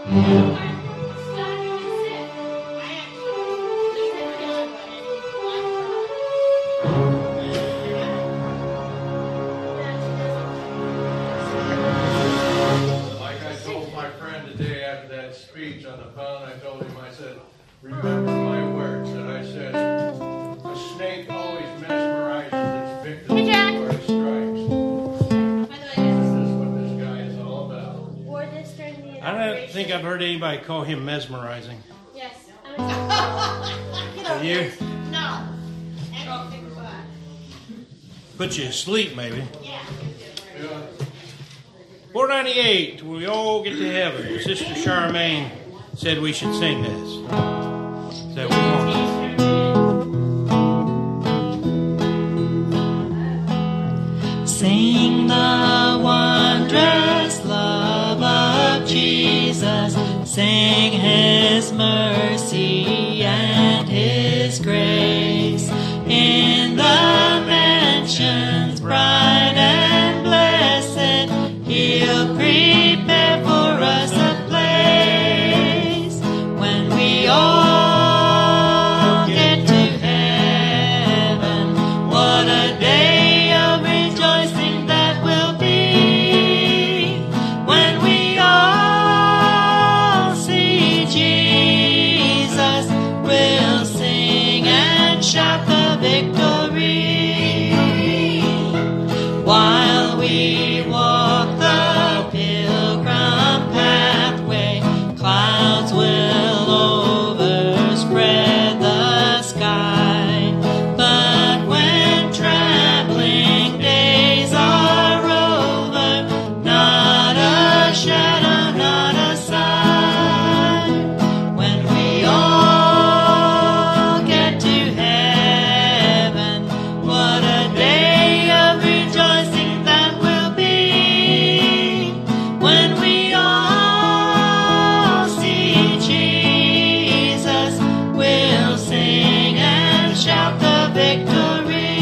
Remember my words that I said, a snake always mesmerizes its victim before it strikes. That's what this guy is all about. I don't think I've heard anybody call him mesmerizing. Yes. You? No. Put you to sleep, maybe. Yeah. 498, we all get to heaven. Sister Charmaine said we should sing this. So we want. Sing the wondrous love of Jesus. Sing His mercy and His grace. In the mansions bright and blessed, He'll prepare for us a place when we all get to heaven. What a day of rejoicing that will be when we all see Jesus. We'll sing and shout the victory while we walk the pilgrim pathway. Clouds will overspread the sky, but when traveling days are over, not a shadow, not a sign. When we all get to heaven, what a day of rejoicing that will be when we all see Jesus. We'll sing and shout the victory.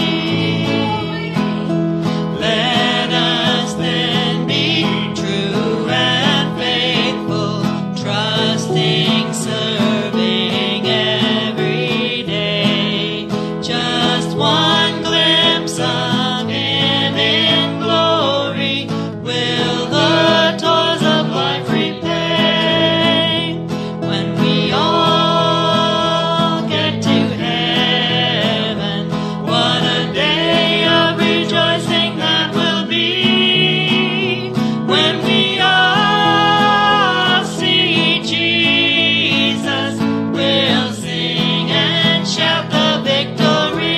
Let us then be true and faithful, trusting, serving every day. Just one glimpse of Him in glory will the toils of life repay. When we all get to heaven, what a day of rejoicing that will be when we all see Jesus. We'll sing and shout the victory.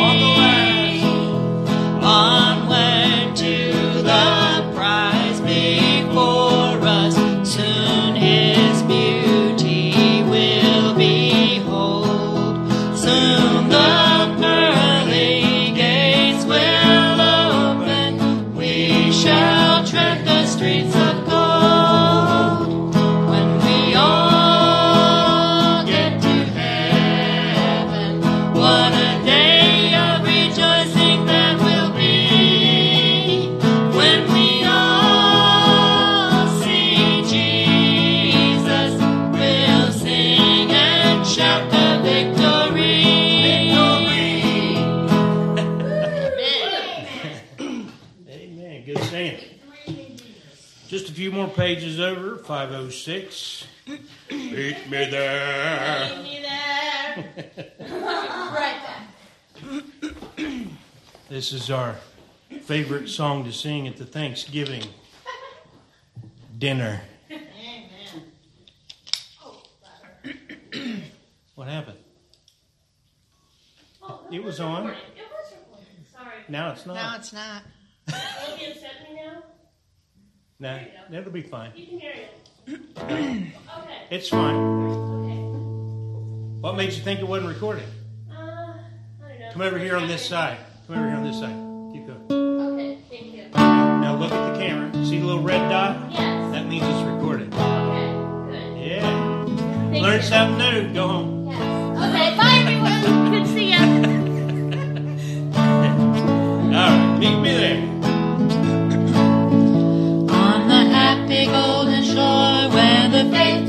Onward to the prize before us. Soon His beauty will behold. Soon the pearly gates will open. We shall tread the streets of gold. When we all get to heaven, what a day of rejoicing that will be when we all see Jesus. We'll sing and shout the victory. Amen. Good singing. Just a few more pages over, 506. Meet me there. Meet me there. Right back. This is our favorite song to sing at the Thanksgiving dinner. What happened? It was on. It was recording. Sorry. Now it's not. No, it's not. Will you accept me now? Nah, that'll be fine. You can hear it. Okay. It's fine. Okay. What made you think it wasn't recording? I don't know. Come over here on this side. Come over here on this side. Keep going. Okay, thank you. Now look at the camera. See the little red dot? Yes. That means it's recorded. Okay, good. Yeah. Thank Learn you. something new. Go home. Yes. Okay, bye everyone. Good to see ya. All right. Meet me there. On the happy golden shore where the faithful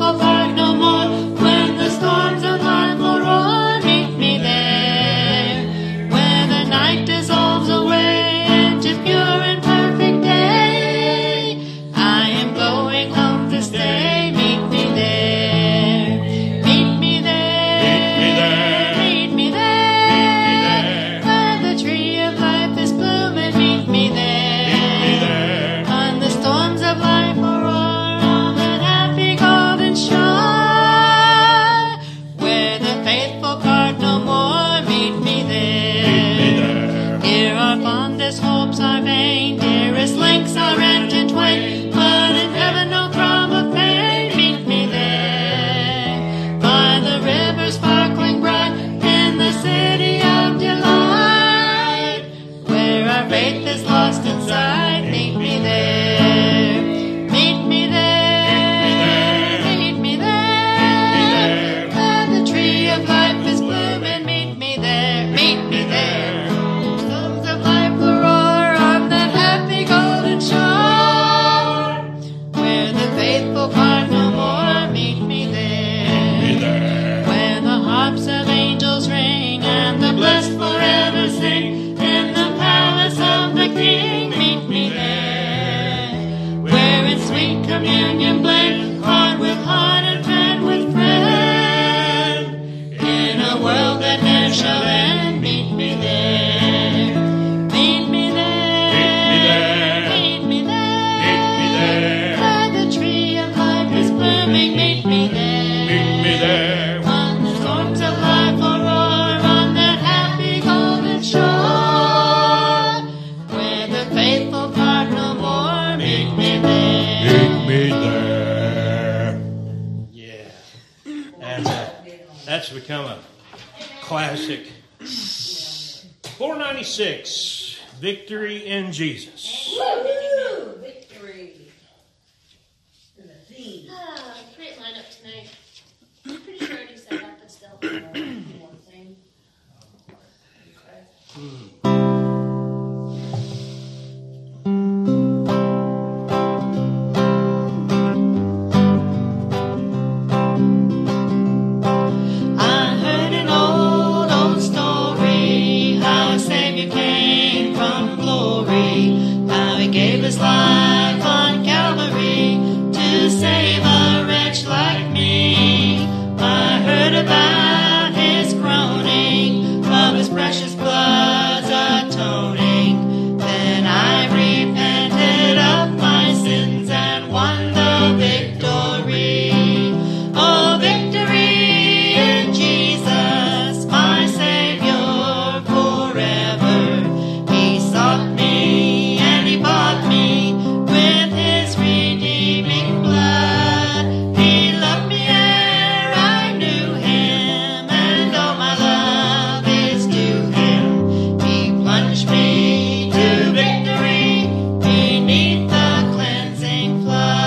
that's become a classic. 496, Victory in Jesus. Woo! Victory. And the theme. Great lineup tonight. I'm pretty sure I already said that, but still. You want to sing? His life on Calvary to save a wretch like me. I heard about his groaning, of his precious blood's atoning. Then I repented of my sins and won the victory. Oh, victory in Jesus, my Savior forever. He sought me and he bought me with his redeeming blood. He loved me ere I knew him, and all my love is to him. He plunged me to victory beneath the cleansing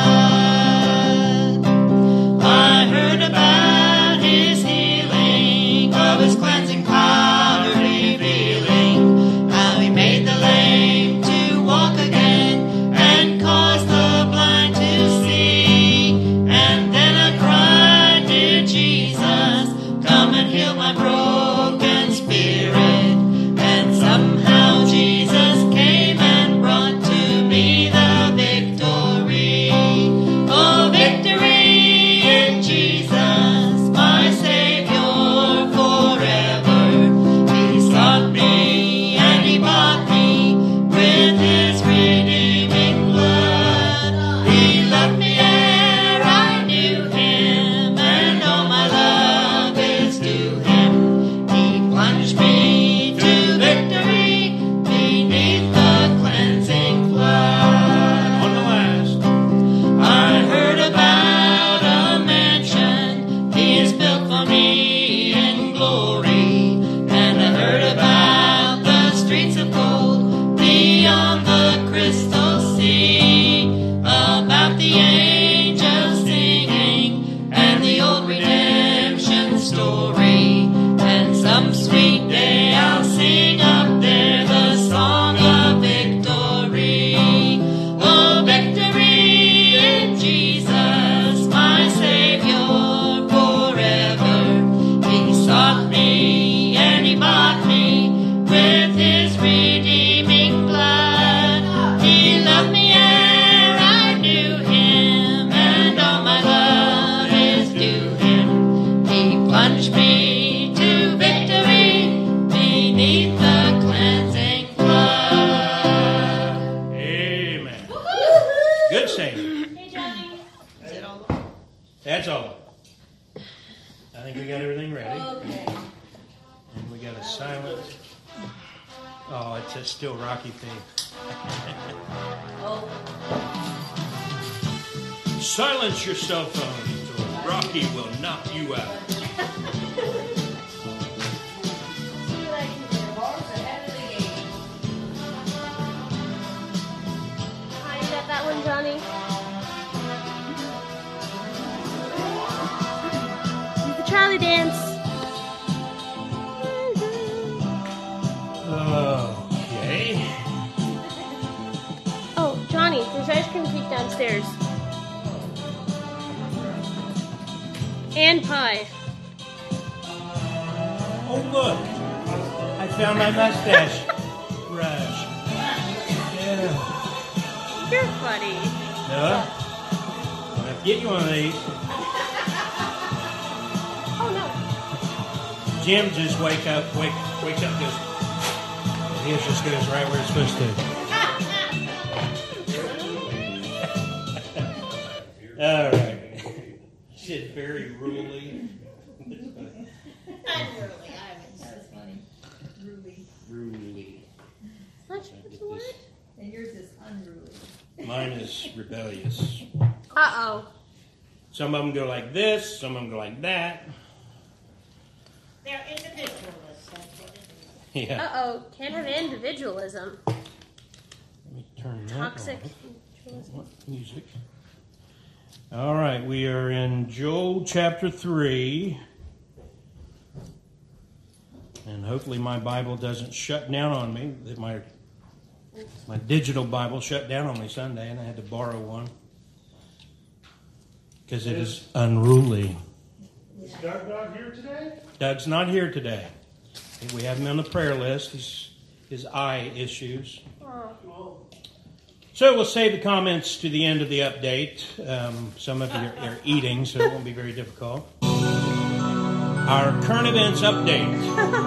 flood. I heard about his healing, of his cleansing power revealing, how he made the lame to walk again and caused the blind to see. And then I cried, dear Jesus, come and heal my broken spirit. And somehow Jesus came and brought to me the victory. Oh, victory in Jesus, my Savior forever. He sought me and he bought me with his redeeming blood. He loved me ere I knew him, and all my love is to him. He plunged me to victory beneath the cleansing flood. On the last. I heard about a mansion he has built for me in glory, and I heard about the streets of gold beyond the crystal sea, about the angels singing and the old redemption story. And some sweet day I'll sing up there the song of victory. Oh, victory in Jesus, my Savior forever. He sought me and he bought me with his redeeming blood. He loved me ere I knew him, and all my love is to him. He plunged me to victory beneath the cleansing flood. Amen. Good singing. Hey, Johnny. That's all. I think we got everything ready. Okay. And we got a silent. Oh, it's a still Rocky thing. Oh, Silence your cell phones or Rocky will knock you out. see what I can do. Ball's ahead of the game. Hi, you got that one, Johnny? Do the Charlie dance. Okay. Oh, Johnny, there's ice cream cake downstairs. And pie. Oh, look. I found my mustache brush. Yeah. You're funny. No? I'm going to get you one of these. Oh, no. Jim just wakes up, goes, his just goes right where it's supposed to. All right. Shit, very ruly. Unruly. That's funny. Ruly. Ruly. What's what? And yours is unruly. Mine is rebellious. Uh-oh. Some of them go like this, some of them go like that. Yeah. Uh-oh, can't have individualism. Let me turn that Toxic off. individualism. Music. All right, we are in Joel chapter 3. And hopefully my Bible doesn't shut down on me. My digital Bible shut down on me Sunday, and I had to borrow one. Because it is unruly. Is Doug not here today? Doug's not here today. We have him on the prayer list. His eye issues. Oh. So we'll save the comments to the end of the update. Some of you are eating, so it won't be very difficult. Our current events update.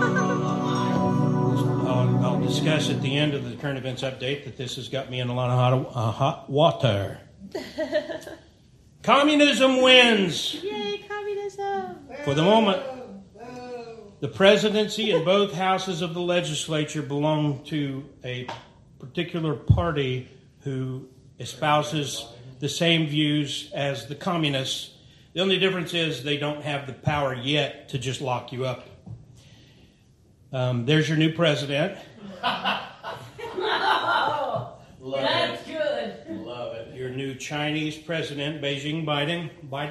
I'll discuss at the end of the current events update that this has got me in a lot of hot water. Communism wins. Yay, communism! For the moment, the presidency and both houses of the legislature belong to a particular party who espouses the same views as the communists. The only difference is they don't have the power yet to just lock you up. There's your new president. That's good. Love it. Your new Chinese president, Beijing Biden.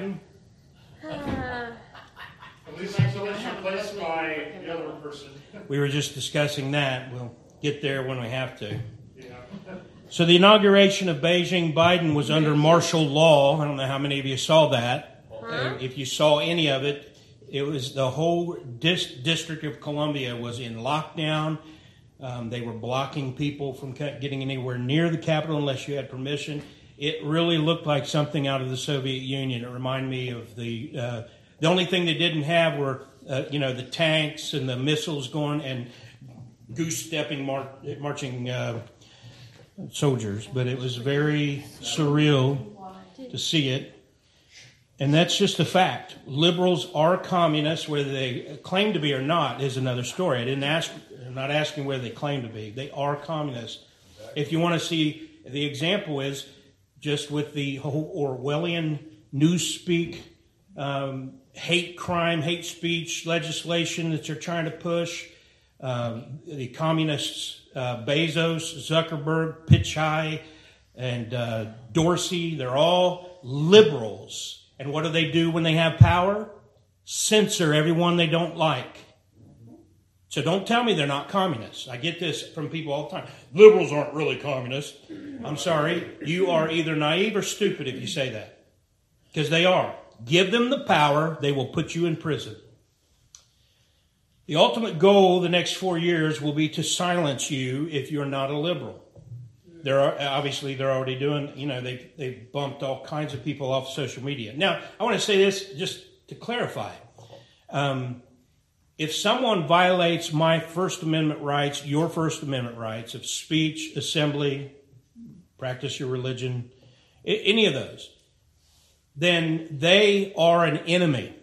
At least until it's replaced by the other person. We were just discussing that. We'll get there when we have to. Yeah. So the inauguration of Beijing Biden was under martial law. I don't know how many of you saw that. If you saw any of it, it was the whole District of Columbia was in lockdown. They were blocking people from getting anywhere near the Capitol unless you had permission. It really looked like something out of the Soviet Union. It reminded me of the only thing they didn't have were the tanks and the missiles going and goose-stepping marching soldiers. But it was very surreal to see it. And that's just a fact. Liberals are communists. Whether they claim to be or not is another story. I'm not asking whether they claim to be. They are communists. If you want to see, the example is just with the whole Orwellian newspeak, hate crime, hate speech legislation that you're trying to push. The communists, Bezos, Zuckerberg, Pichai, and Dorsey, they're all liberals. And what do they do when they have power? Censor everyone they don't like. So don't tell me they're not communists. I get this from people all the time. Liberals aren't really communists. I'm sorry. You are either naive or stupid if you say that. Because they are. Give them the power, they will put you in prison. The ultimate goal the next 4 years will be to silence you if you're not a liberal. They're already doing, they've bumped all kinds of people off social media. Now, I want to say this just to clarify. If someone violates my First Amendment rights, your First Amendment rights of speech, assembly, practice your religion, any of those, then they are an enemy.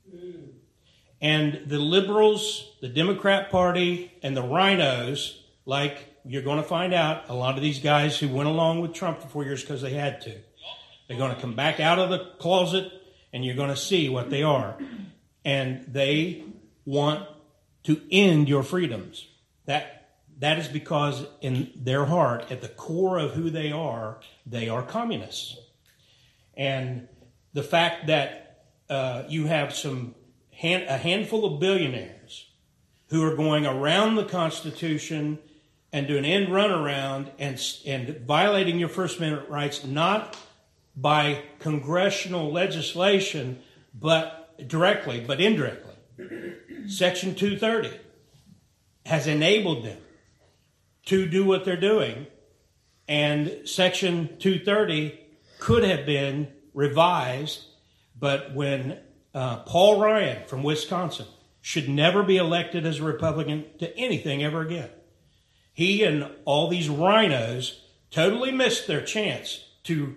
And the liberals, the Democrat Party, and the rhinos, like you're going to find out, a lot of these guys who went along with Trump for 4 years because they had to. They're going to come back out of the closet, and you're going to see what they are. And they want to end your freedoms. That is because in their heart, at the core of who they are communists. And the fact that you have a handful of billionaires who are going around the Constitution and doing end run around and violating your First Amendment rights, not by congressional legislation, but directly, but indirectly. Section 230 has enabled them to do what they're doing, and Section 230 could have been revised, but when Paul Ryan from Wisconsin should never be elected as a Republican to anything ever again. He and all these rhinos totally missed their chance to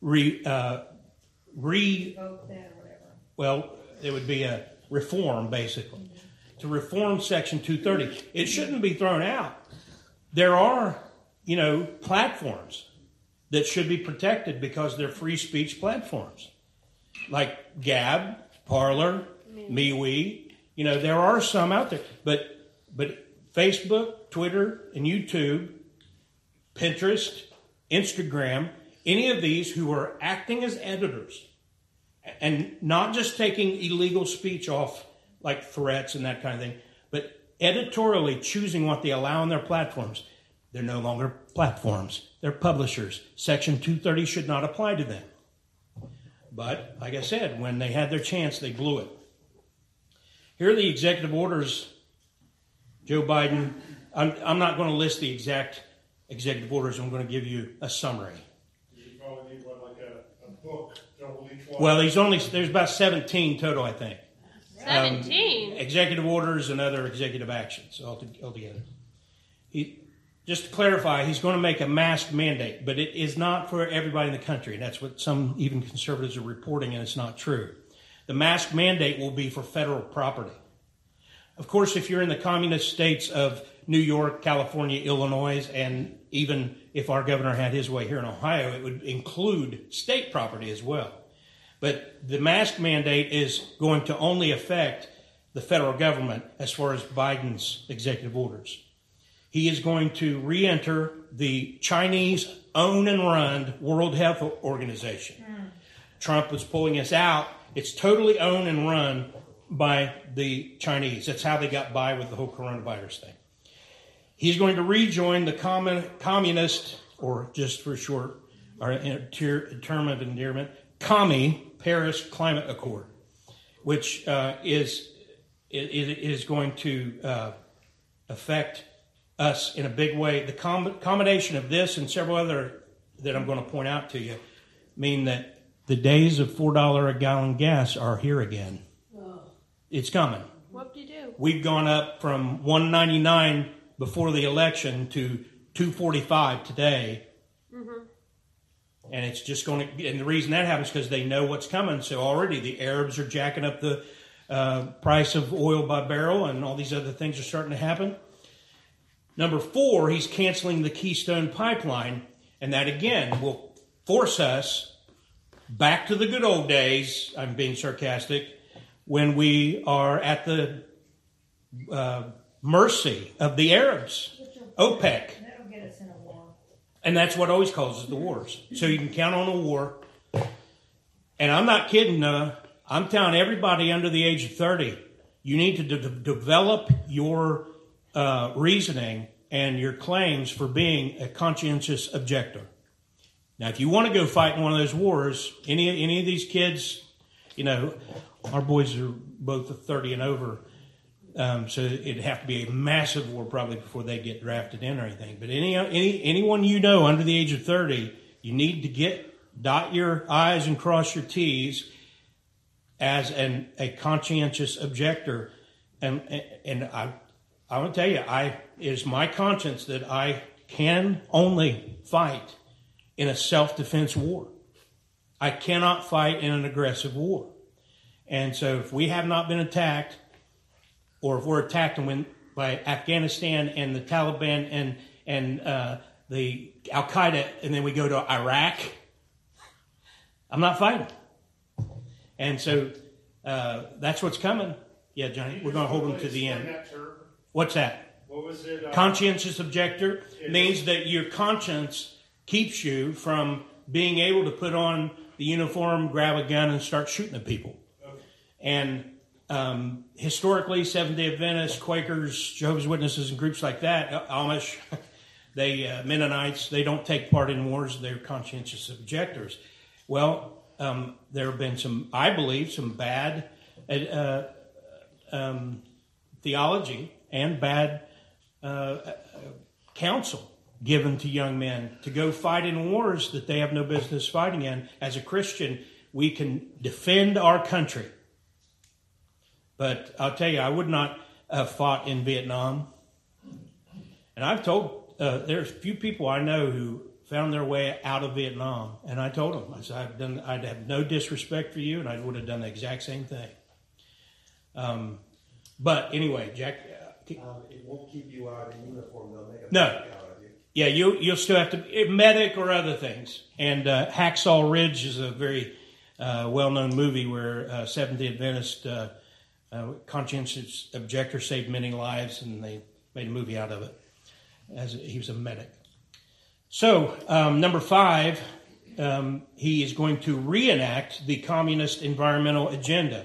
it would be a reform, basically, to reform Section 230. It shouldn't be thrown out. There are, platforms that should be protected because they're free speech platforms, like Gab, Parler, MeWe. There are some out there, but Facebook, Twitter, and YouTube, Pinterest, Instagram, any of these who are acting as editors and not just taking illegal speech off like threats and that kind of thing, but editorially choosing what they allow on their platforms. They're no longer platforms. They're publishers. Section 230 should not apply to them. But, like I said, when they had their chance, they blew it. Here are the executive orders. Joe Biden, I'm not going to list the exact executive orders. I'm going to give you a summary. You probably need one like a book, double each one. Well, there's about 17 total, I think. 17? Executive orders and other executive actions altogether. Just to clarify, he's going to make a mask mandate, but it is not for everybody in the country. And that's what some even conservatives are reporting, and it's not true. The mask mandate will be for federal property. Of course, if you're in the communist states of New York, California, Illinois, and even if our governor had his way here in Ohio, it would include state property as well. But the mask mandate is going to only affect the federal government as far as Biden's executive orders. He is going to re-enter the Chinese own and run World Health Organization. Trump was pulling us out. It's totally owned and run by the Chinese. That's how they got by with the whole coronavirus thing. He's going to rejoin the communist, or just for short, or term of endearment, Commie Paris Climate Accord, which is going to affect us in a big way. The combination of this and several other that I'm going to point out to you mean that the days of $4 a gallon gas are here again. It's coming. Whoop-de-doo. We've gone up from $1.99 before the election to $2.45 today. Mm-hmm. And it's just going to, and the reason that happens is because they know what's coming. So already the Arabs are jacking up the price of oil by barrel, and all these other things are starting to happen. Number 4, he's canceling the Keystone Pipeline, and that again will force us back to the good old days, I'm being sarcastic, when we are at the mercy of the Arabs, OPEC. That'll get us in a war. And that's what always causes the wars. So you can count on a war. And I'm not kidding, I'm telling everybody under the age of 30, you need to develop your reasoning and your claims for being a conscientious objector. Now, if you want to go fight in one of those wars, any of these kids, our boys are both 30 and over, so it'd have to be a massive war probably before they get drafted in or anything. But anyone under the age of 30, you need to dot your I's and cross your T's as a conscientious objector. And I want to tell you, it is my conscience that I can only fight in a self-defense war. I cannot fight in an aggressive war. And so if we have not been attacked, or if we're attacked by Afghanistan and the Taliban and the Al-Qaeda, and then we go to Iraq, I'm not fighting. And so that's what's coming. Yeah, Johnny, we're going to hold them to the end. What's that? What was it? Conscientious objector means that your conscience keeps you from being able to put on the uniform, grab a gun, and start shooting at people. Okay. And historically, Seventh-day Adventists, Quakers, Jehovah's Witnesses, and groups like that, Amish, Mennonites, they don't take part in wars. They're conscientious objectors. Well, there have been some bad theology and bad counsel given to young men to go fight in wars that they have no business fighting in. As a Christian, we can defend our country. But I'll tell you, I would not have fought in Vietnam. And I've told, there's a few people I know who found their way out of Vietnam. And I told them, I said, I'd have no disrespect for you, and I would have done the exact same thing. But anyway, Jack. It won't keep you out in uniform. They'll make a No. out of you. Yeah, you'll still have to, medic or other things. And Hacksaw Ridge is a very well-known movie where Seventh-day Adventist conscientious objector saved many lives, and they made a movie out of it. He was a medic. So, number 5, he is going to reenact the communist environmental agenda.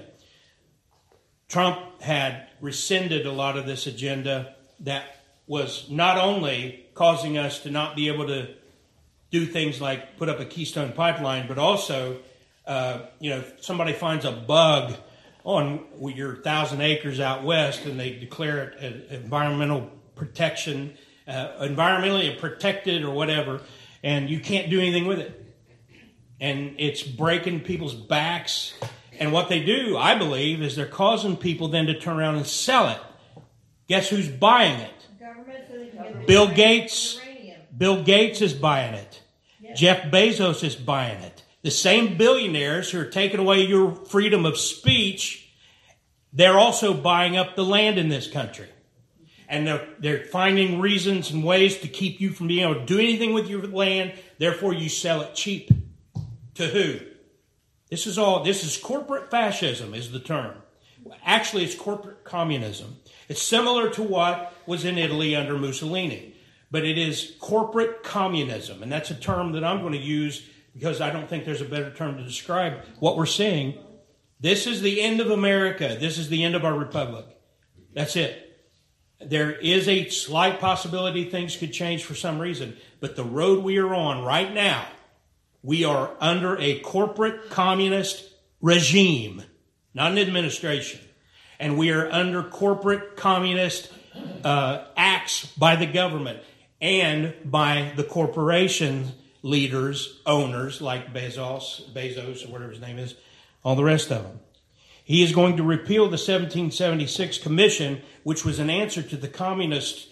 Trump had rescinded a lot of this agenda that was not only causing us to not be able to do things like put up a Keystone Pipeline, but also, if somebody finds a bug on your 1,000 acres out west and they declare it an environmental protection, environmentally protected or whatever, and you can't do anything with it. And it's breaking people's backs. And what they do, I believe, is they're causing people then to turn around and sell it. Guess who's buying it? Government, so they can get Bill Gates. uranium. Bill Gates is buying it. Yes. Jeff Bezos is buying it. The same billionaires who are taking away your freedom of speech, they're also buying up the land in this country. And they're finding reasons and ways to keep you from being able to do anything with your land. Therefore, you sell it cheap. To who? This is corporate fascism is the term. Actually, it's corporate communism. It's similar to what was in Italy under Mussolini. But it is corporate communism. And that's a term that I'm going to use because I don't think there's a better term to describe what we're seeing. This is the end of America. This is the end of our republic. That's it. There is a slight possibility things could change for some reason. But the road we are on right now, we are under a corporate communist regime, not an administration. And we are under corporate communist acts by the government and by the corporation leaders, owners like Bezos, or whatever his name is, all the rest of them. He is going to repeal the 1776 Commission, which was an answer to the communist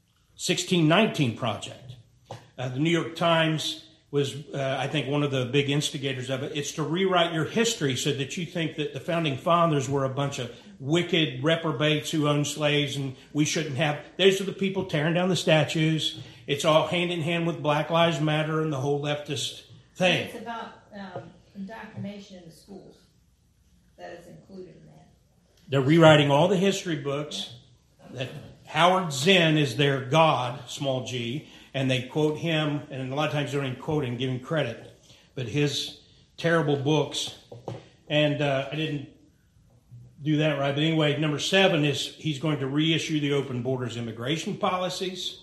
1619 project. The New York Times was, I think, one of the big instigators of it. It's to rewrite your history so that you think that the founding fathers were a bunch of wicked reprobates who owned slaves and we shouldn't have. Those are the people tearing down the statues. It's all hand in hand with Black Lives Matter and the whole leftist thing. It's about indoctrination in the schools. That is included in that. They're rewriting all the history books. That Howard Zinn is their God, small g, and they quote him, and a lot of times they don't even quote him, give him credit. But his terrible books, and I didn't do that right. But anyway, number 7 is he's going to reissue the open borders immigration policies.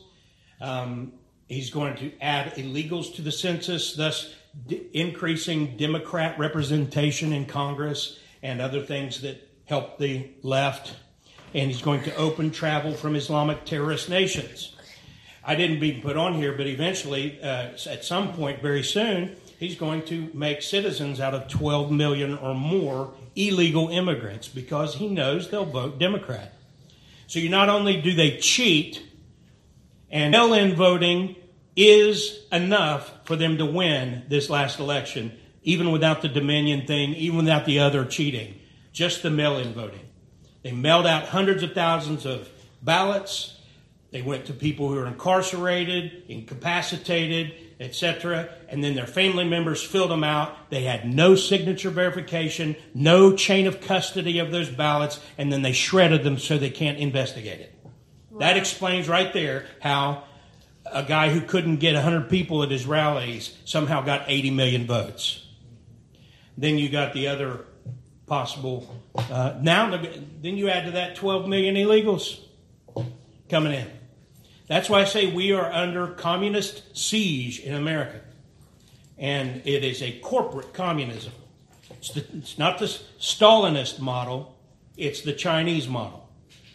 He's going to add illegals to the census, thus increasing Democrat representation in Congress and other things that help the left. And he's going to open travel from Islamic terrorist nations. I didn't be put on here, but eventually, at some point very soon, he's going to make citizens out of 12 million or more illegal immigrants because he knows they'll vote Democrat. So you not only do they cheat, and mail-in voting is enough for them to win this last election, even without the Dominion thing, even without the other cheating, just the mail-in voting. They mailed out hundreds of thousands of ballots. They went to people who are incarcerated, incapacitated, etc., and then their family members filled them out. They had no signature verification, no chain of custody of those ballots, and then they shredded them so they can't investigate it. Wow. That explains right there how a guy who couldn't get 100 people at his rallies somehow got 80 million votes. Then you got the other possible. Then you add to that 12 million illegals coming in. That's why I say we are under communist siege in America. And it is a corporate communism. It's not the Stalinist model. It's the Chinese model.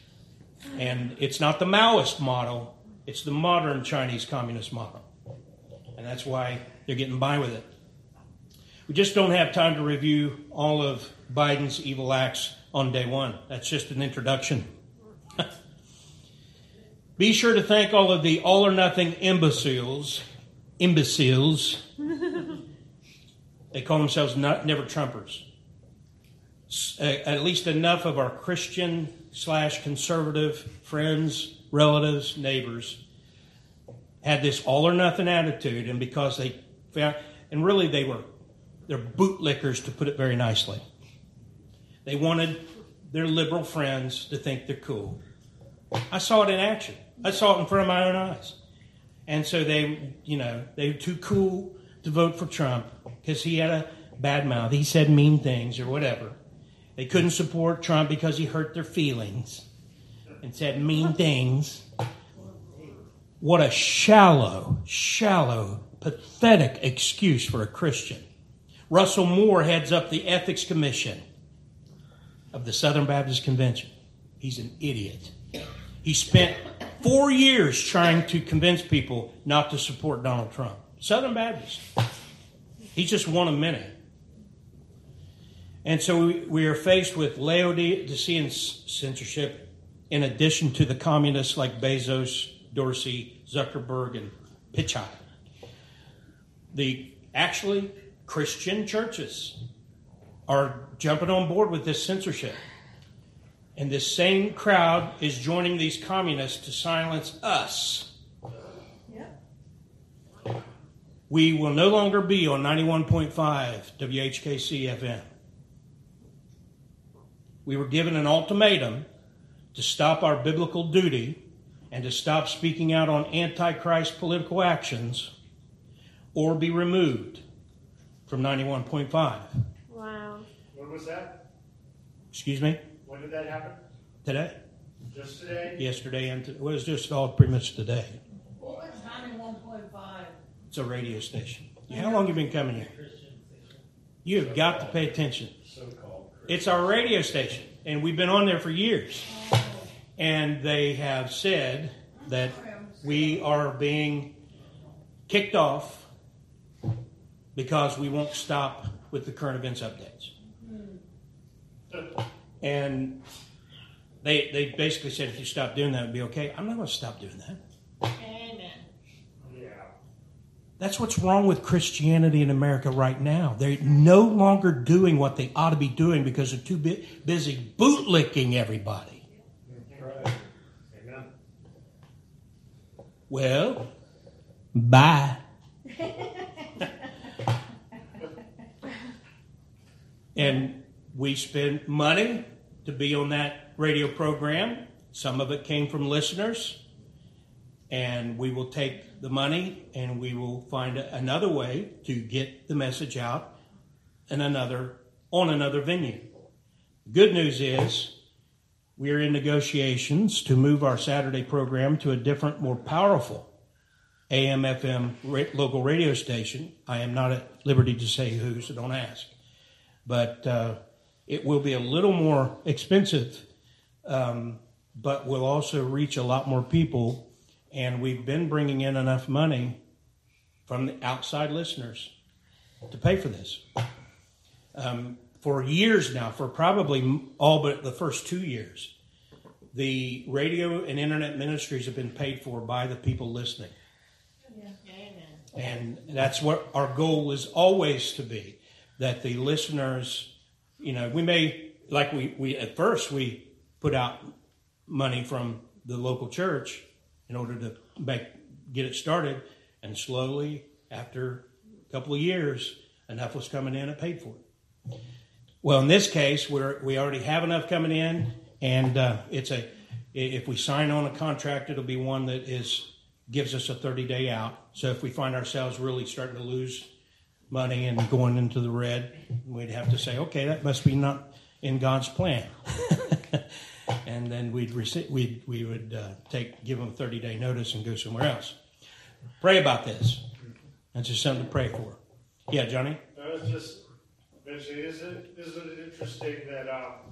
And it's not the Maoist model. It's the modern Chinese communist model. And that's why they're getting by with it. We just don't have time to review all of Biden's evil acts on day one. That's just an introduction. Be sure to thank all of the all-or-nothing imbeciles. They call themselves never-Trumpers. At least enough of our Christian/conservative friends, relatives, neighbors had this all-or-nothing attitude, and because they found, and really they're bootlickers, to put it very nicely. They wanted their liberal friends to think they're cool. I saw it in action. I saw it in front of my own eyes. And so they were too cool to vote for Trump because he had a bad mouth. He said mean things or whatever. They couldn't support Trump because he hurt their feelings and said mean things. What a shallow, pathetic excuse for a Christian. Russell Moore heads up the Ethics Commission of the Southern Baptist Convention. He's an idiot. He spent 4 years trying to convince people not to support Donald Trump. Southern Baptist. He's just one of many. And so we are faced with Laodicean censorship in addition to the communists like Bezos, Dorsey, Zuckerberg, and Pichai. Actually, Christian churches are jumping on board with this censorship. And this same crowd is joining these communists to silence us. Yeah. We will no longer be on 91.5 WHKC FM. We were given an ultimatum to stop our biblical duty and to stop speaking out on antichrist political actions or be removed from 91.5. Wow. When was that? Excuse me? When did that happen? Today? Just today? Yesterday and it was just all pretty much today. What was 91.5? It's a radio station. How long have you been coming here? You have got to pay attention. It's our radio station, and we've been on there for years. And they have said that we are being kicked off because we won't stop with the current events updates. And they basically said if you stop doing that, it would be okay. I'm not going to stop doing that. Amen. Yeah. That's what's wrong with Christianity in America right now. They're no longer doing what they ought to be doing because they're too busy bootlicking everybody. Right. Amen. Well, bye. And we spend money to be on that radio program. Some of it came from listeners. And we will take the money and we will find another way to get the message out on another venue. Good news is we are in negotiations to move our Saturday program to a different, more powerful AM/FM local radio station. I am not at liberty to say who, so don't ask. But it will be a little more expensive, but will also reach a lot more people. And we've been bringing in enough money from the outside listeners to pay for this. For years now, for probably all but the first 2 years, the radio and internet ministries have been paid for by the people listening. Yeah. Amen. And that's what our goal is always to be, that the listeners, we may, like we at first, we put out money from the local church in order to get it started, and slowly, after a couple of years, enough was coming in and paid for it. Well, in this case, we already have enough coming in, and if we sign on a contract, it'll be one that gives us a 30-day out. So if we find ourselves really starting to lose money and going into the red, we'd have to say, okay, that must be not in God's plan. And then we would give them a 30-day notice and go somewhere else. Pray about this. That's just something to pray for. Yeah, Johnny? I was just mentioning, isn't it interesting that,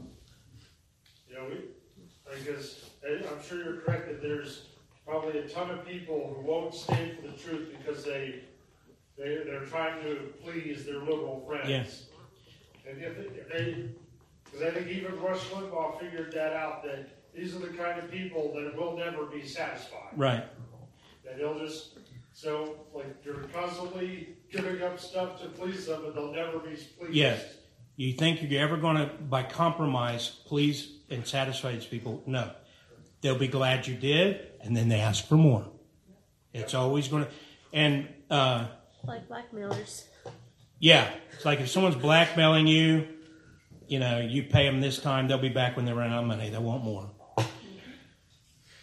because I'm sure you're correct that there's probably a ton of people who won't stand for the truth because they're trying to please their liberal friends. Yes. And because I think even Rush Limbaugh figured that out, that these are the kind of people that will never be satisfied. Right. That they'll just, you're constantly giving up stuff to please them, but they'll never be pleased. Yes. You think you're ever going to, by compromise, please and satisfy these people? No. They'll be glad you did, and then they ask for more. It's always going to, and Like blackmailers. yeah, it's like if someone's blackmailing you, you pay them this time, they'll be back when they run out of money. They want more.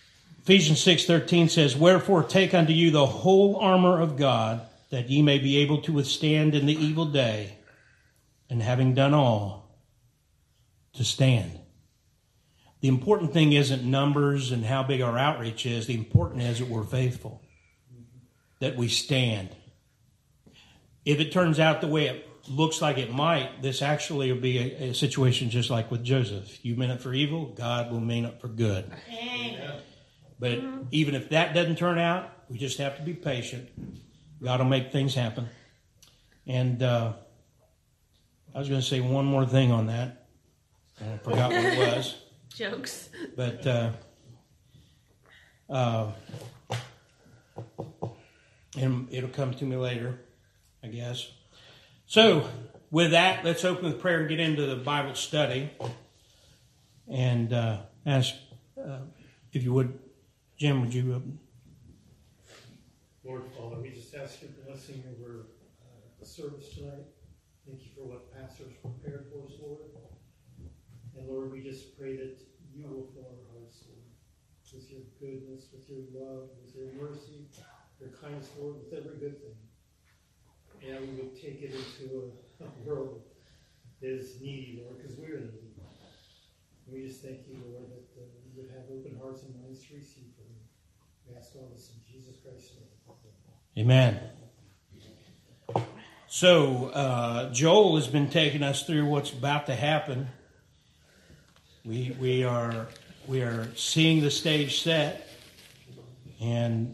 Ephesians 6:13 says, "Wherefore take unto you the whole armor of God, that ye may be able to withstand in the evil day, and having done all, to stand." The important thing isn't numbers and how big our outreach is. The important is that we're faithful, that we stand. If it turns out the way it looks like it might, this actually will be a situation just like with Joseph. You meant it for evil, God will mean it for good. Amen. But even if that doesn't turn out, we just have to be patient. God will make things happen. And I was going to say one more thing on that. And I forgot what it was. Jokes. But and it'll come to me later, I guess. So, with that, let's open with prayer and get into the Bible study. And ask, if you would, Jim, would you... Lord Father, we just ask your blessing over the service tonight. Thank you for what pastors prepared for us, Lord. And Lord, we just pray that you will fill our hearts, Lord, with your goodness, with your love, with your mercy, your kindness, Lord, with every good thing. And we would take it into a world that is needy, Lord, because we're needy. And we just thank you, Lord, that we would have open hearts and minds to receive from you. We ask all this in Jesus Christ's name. Amen. So, Joel has been taking us through what's about to happen. We are seeing the stage set, and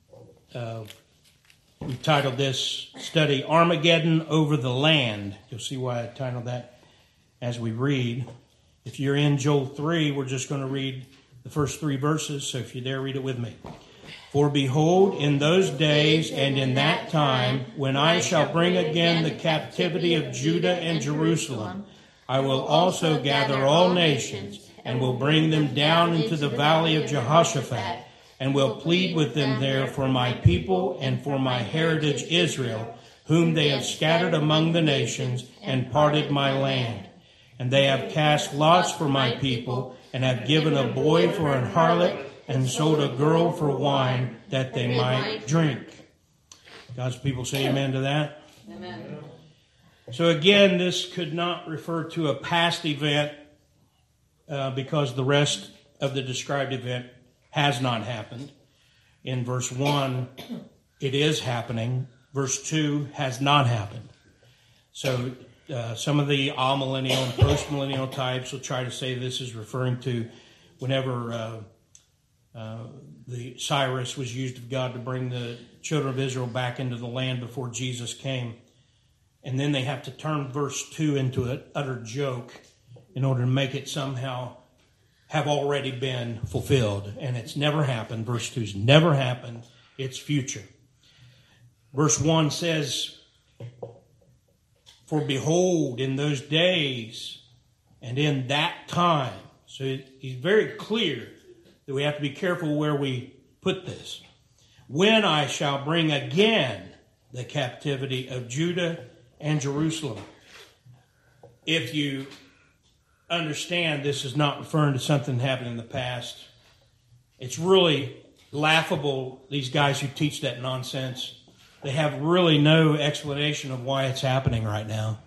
we titled this study "Armageddon Over the Land." You'll see why I titled that as we read. If you're in Joel 3, we're just going to read the first 3 verses. So if you're there, read it with me. "For behold, in those days and in that time, when I shall bring again the captivity of Judah and Jerusalem, I will also gather all nations, and will bring them down into the valley of Jehoshaphat, and will plead with them there for my people and for my heritage Israel, whom they have scattered among the nations and parted my land. And they have cast lots for my people, and have given a boy for an harlot, and sold a girl for wine, that they might drink." God's people say amen to that. Amen. So again, this could not refer to a past event because the rest of the described event has not happened. In verse 1, it is happening. Verse 2 has not happened. So some of the amillennial and postmillennial types will try to say this is referring to whenever the Cyrus was used of God to bring the children of Israel back into the land before Jesus came. And then they have to turn verse 2 into an utter joke in order to make it somehow have already been fulfilled. And it's never happened. Verse 2's never happened. It's future. Verse 1 says, "For behold, in those days and in that time." So he's very clear that we have to be careful where we put this. "When I shall bring again the captivity of Judah and Jerusalem." If you understand this is not referring to something happened in the past, it's really laughable, these guys who teach that nonsense. They have really no explanation of why it's happening right now.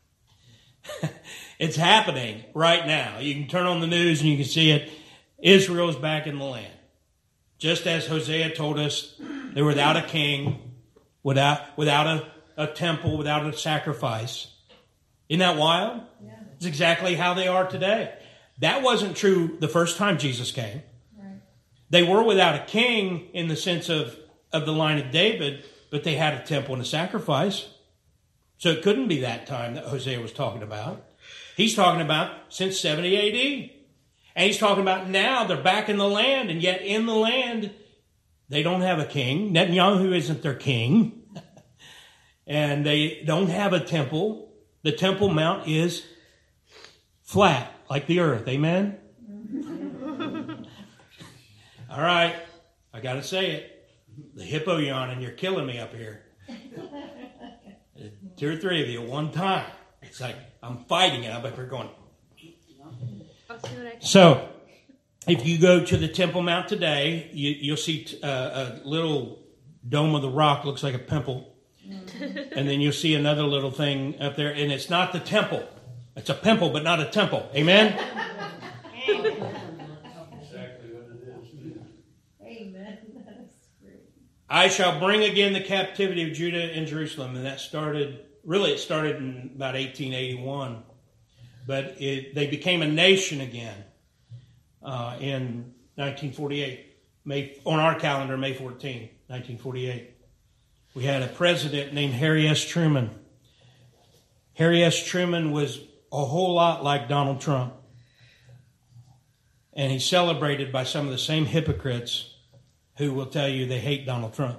It's happening right now. You can turn on the news and you can see it. Israel is back in the land. Just as Hosea told us, they were without a king, without a temple, without a sacrifice. Isn't that wild? Yeah. It's exactly how they are today. That wasn't true the first time Jesus came. Right. They were without a king in the sense of the line of David, but they had a temple and a sacrifice. So it couldn't be that time that Hosea was talking about. He's talking about since 70 A.D. And he's talking about now they're back in the land, and yet in the land they don't have a king. Netanyahu isn't their king. And they don't have a temple. The Temple Mount is flat, like the earth. Amen? All right. I got to say it. The hippo yawning, you're killing me up here. 2 or 3 of you at one time. It's like I'm fighting it. I'm up here going. I'll see what I can. So, If you go to the Temple Mount today, you'll see a little dome of the rock, looks like a pimple. And then you'll see another little thing up there, and it's not the temple. It's a pimple, but not a temple. Amen? Exactly what it is. Amen. That's great. I shall bring again the captivity of Judah and Jerusalem. And that started in about 1881. But they became a nation again in 1948. On our calendar, May 14, 1948. We had a president named Harry S. Truman. Harry S. Truman was a whole lot like Donald Trump. And he's celebrated by some of the same hypocrites who will tell you they hate Donald Trump.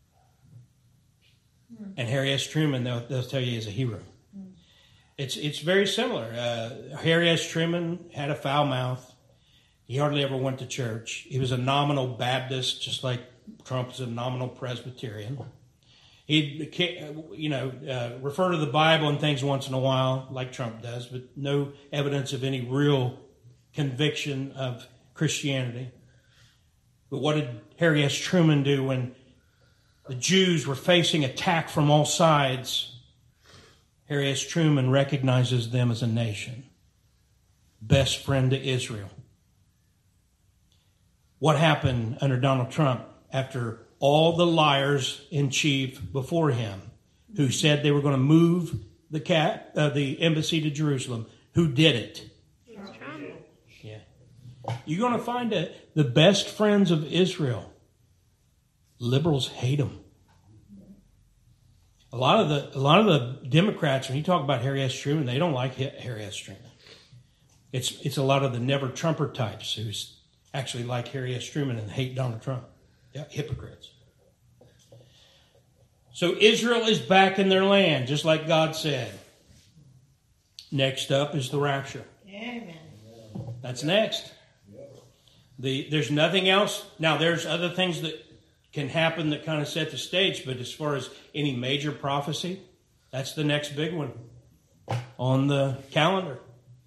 And Harry S. Truman, they'll tell you, is a hero. It's very similar. Harry S. Truman had a foul mouth. He hardly ever went to church. He was a nominal Baptist, just like Trump is a nominal Presbyterian. He'd, refer to the Bible and things once in a while, like Trump does, but no evidence of any real conviction of Christianity. But what did Harry S. Truman do when the Jews were facing attack from all sides? Harry S. Truman recognizes them as a nation. Best friend to Israel. What happened under Donald Trump after all the liars in chief before him who said they were going to move the embassy to Jerusalem? Who did it? Yeah. You're going to find the best friends of Israel. Liberals hate them. A lot of the Democrats, when you talk about Harry S. Truman, they don't like Harry S. Truman. It's a lot of the never Trumper types who actually like Harry S. Truman and hate Donald Trump. Yeah, hypocrites. So Israel is back in their land, just like God said. Next up is the rapture. Amen. That's next. There's nothing else. Now, there's other things that can happen that kind of set the stage, but as far as any major prophecy, that's the next big one on the calendar.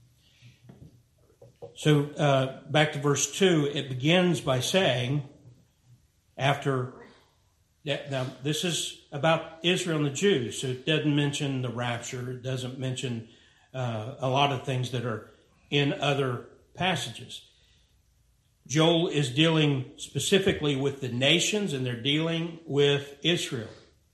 So back to verse 2, it begins by saying, after that, now this is about Israel and the Jews, so it doesn't mention the rapture, it doesn't mention a lot of things that are in other passages. Joel is dealing specifically with the nations, and they're dealing with Israel.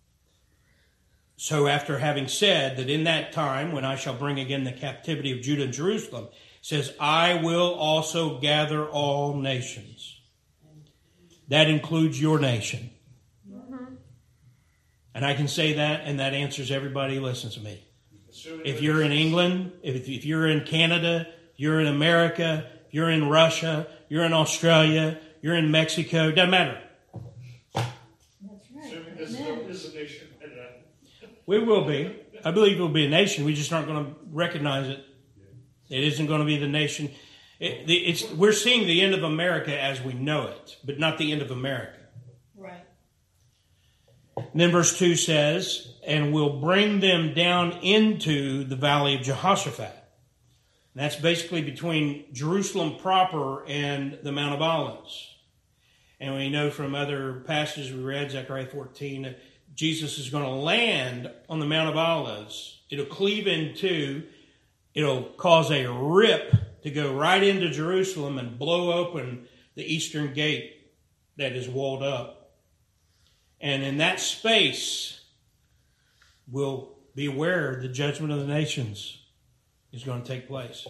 So after having said that in that time, when I shall bring again the captivity of Judah and Jerusalem, says, I will also gather all nations. That includes your nation. Mm-hmm. And I can say that, and that answers everybody who listens to me. If you're in England, if you're in Canada, you're in America, you're in Russia, you're in Australia, you're in Mexico, doesn't matter. That's right. Assuming this is a nation. We will be. I believe it will be a nation. We just aren't going to recognize it. It isn't going to be the nation. We're seeing the end of America as we know it, but not the end of America. Right. And then verse 2 says, and will bring them down into the valley of Jehoshaphat. And that's basically between Jerusalem proper and the Mount of Olives. And we know from other passages we read, Zechariah 14, that Jesus is going to land on the Mount of Olives. It'll cleave in two. It'll cause a rip to go right into Jerusalem and blow open the eastern gate that is walled up. And in that space, we'll be aware the judgment of the nations is going to take place.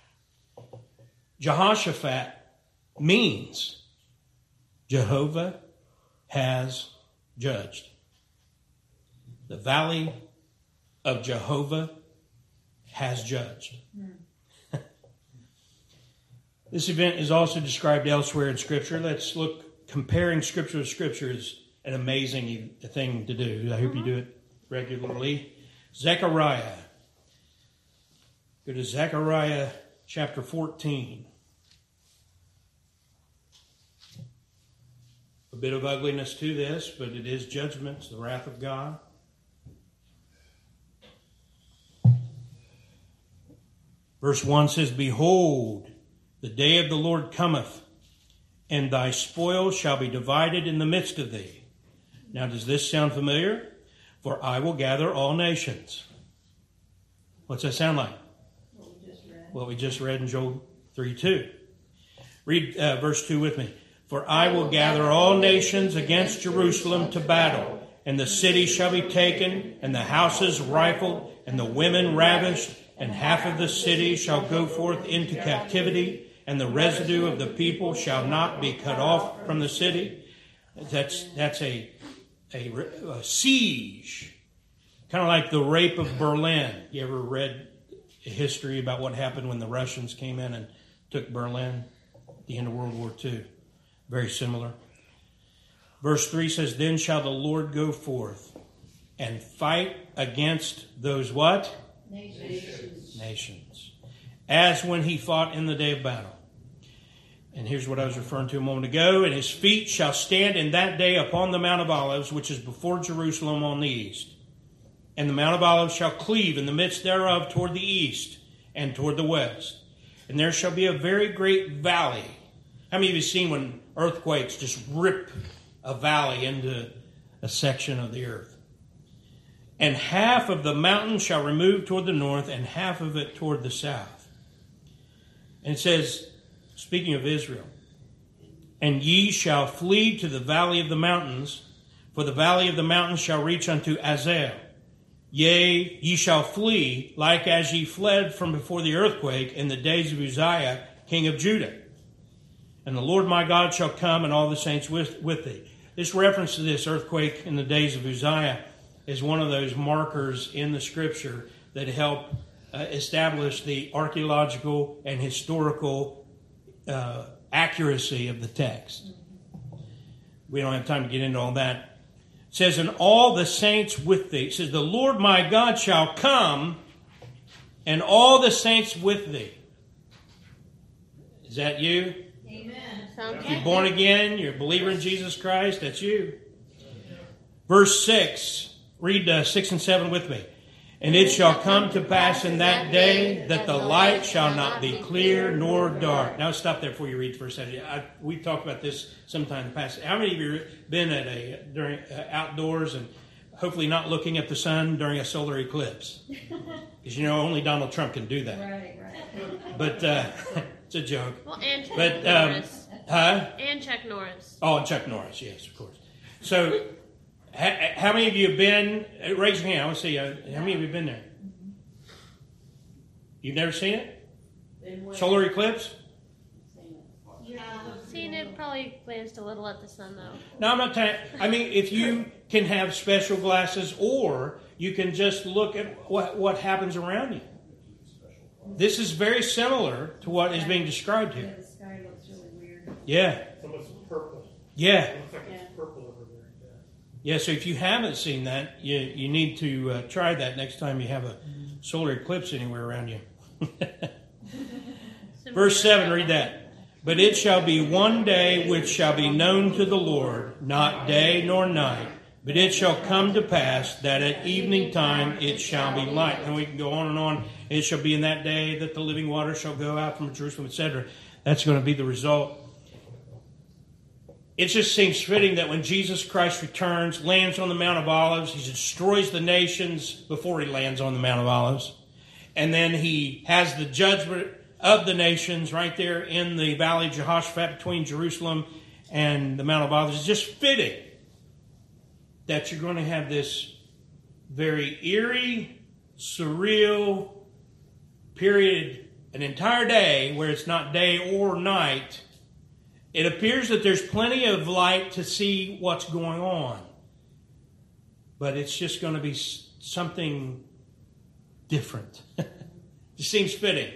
Jehoshaphat means Jehovah has judged. The valley of Jehovah has judged. This event is also described elsewhere in Scripture. Let's look. Comparing Scripture to Scripture is an amazing thing to do. I hope you do it regularly. Zechariah. Go to Zechariah chapter 14. A bit of ugliness to this, but it is judgment. It's the wrath of God. Verse 1 says, behold, The day of the Lord cometh, and thy spoil shall be divided in the midst of thee. Now, does this sound familiar? For I will gather all nations. What's that sound like? What we just read in Joel 3:2. Read verse 2 with me. For I will gather all nations against Jerusalem to battle, and the city shall be taken, and the houses rifled, and the women ravished, and half of the city shall go forth into captivity, and the residue of the people shall not be cut off from the city. That's a siege. Kind of like the rape of Berlin. You ever read history about what happened when the Russians came in and took Berlin at the end of World War II? Very similar. Verse 3 says, Then shall the Lord go forth and fight against those what? Nations. As when he fought in the day of battle. And here's what I was referring to a moment ago. And his feet shall stand in that day upon the Mount of Olives, which is before Jerusalem on the east. And the Mount of Olives shall cleave in the midst thereof toward the east and toward the west. And there shall be a very great valley. How many of you have seen when earthquakes just rip a valley into a section of the earth? And half of the mountain shall remove toward the north, and half of it toward the south. And it says, speaking of Israel, and ye shall flee to the valley of the mountains, for the valley of the mountains shall reach unto Azel. Yea, ye shall flee, like as ye fled from before the earthquake in the days of Uzziah, king of Judah. And the Lord my God shall come, and all the saints with thee. This reference to this earthquake in the days of Uzziah is one of those markers in the Scripture that help establish the archaeological and historical accuracy of the text. We don't have time to get into all that. It says, and all the saints with thee. It says, the Lord my God shall come, and all the saints with thee. Is that you? Amen. If you're born again, you're a believer in Jesus Christ, that's you. Verse 6. Read 6 and 7 with me. And it shall come to pass in that day that the light shall not be clear nor dark. Now stop there before you read verse 7. We talked about this sometime in the past. How many of you have been at during outdoors and hopefully not looking at the sun during a solar eclipse? Because you know only Donald Trump can do that. Right. But it's a joke. Well, and Chuck But Norris. And Chuck Norris. Oh, and Chuck Norris, yes, of course. So, how many of you have been? Raise your hand. I want to see. How many of you have been there? You've never seen it? Solar eclipse? Seen it, probably glanced a little at the sun, though. No, I'm not telling. I mean, if you can have special glasses, or you can just look at what happens around you. This is very similar to what is being described here. The sky looks really weird. Yeah. It's almost purple. Yeah. It looks like it's purple over there. Yeah, so if you haven't seen that, you need to try that next time you have a solar eclipse anywhere around you. Verse 7, read that. But it shall be one day which shall be known to the Lord, not day nor night. But it shall come to pass that at evening time it shall be light. And we can go on and on. It shall be in that day that the living water shall go out from Jerusalem, etc. That's going to be the result. It just seems fitting that when Jesus Christ returns, lands on the Mount of Olives, he destroys the nations before he lands on the Mount of Olives. And then he has the judgment of the nations right there in the valley of Jehoshaphat between Jerusalem and the Mount of Olives. It's just fitting that you're going to have this very eerie, surreal period, an entire day where it's not day or night. It appears that there's plenty of light to see what's going on. But it's just going to be something different. It seems fitting.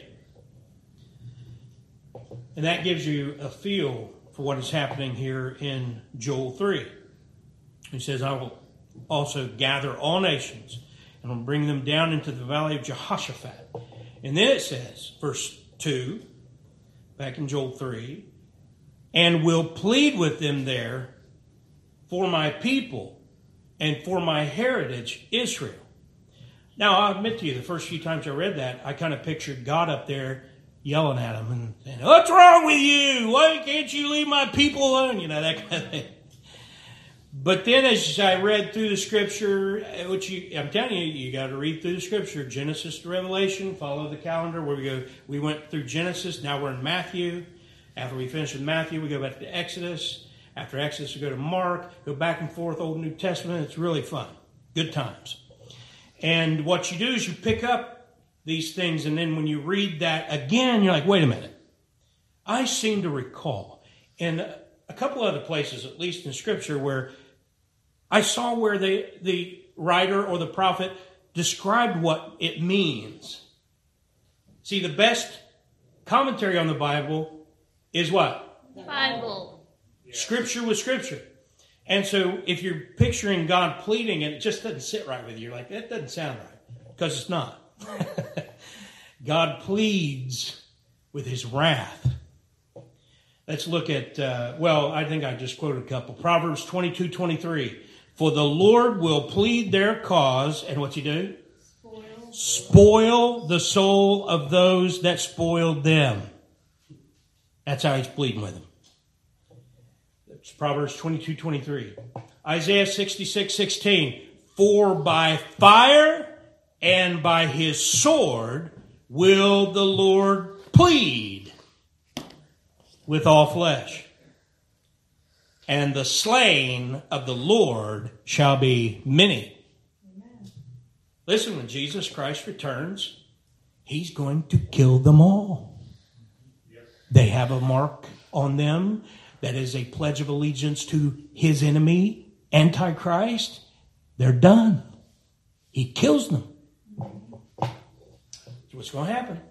And that gives you a feel for what is happening here in Joel 3. He says, I will also gather all nations and will bring them down into the valley of Jehoshaphat. And then it says, verse 2, back in Joel 3, and will plead with them there for my people and for my heritage, Israel. Now, I'll admit to you, the first few times I read that, I kind of pictured God up there yelling at him and saying, "What's wrong with you? Why can't you leave my people alone?" You know, that kind of thing. But then as I read through the scripture, which I'm telling you, you got to read through the scripture, Genesis to Revelation, follow the calendar where we went through Genesis, now we're in Matthew. After we finish with Matthew, we go back to Exodus. After Exodus, we go to Mark, go back and forth, Old and New Testament. It's really fun. Good times. And what you do is you pick up these things, and then when you read that again, you're like, wait a minute. I seem to recall in a couple other places, at least in Scripture, where I saw where the writer or the prophet described what it means. See, the best commentary on the Bible is what? The Bible. Scripture with Scripture. And so if you're picturing God pleading and it just doesn't sit right with you, you're like, that doesn't sound right. Because it's not. God pleads with his wrath. Let's look at, I think I just quoted a couple. Proverbs 22:23. For the Lord will plead their cause, and what's he do? Spoil the soul of those that spoiled them. That's how he's pleading with them. It's Proverbs 22:23. Isaiah 66:16. For by fire and by his sword will the Lord plead with all flesh. And the slain of the Lord shall be many. Amen. Listen, when Jesus Christ returns, he's going to kill them all. Yep. They have a mark on them that is a pledge of allegiance to his enemy, Antichrist. They're done. He kills them. That's what's going to happen.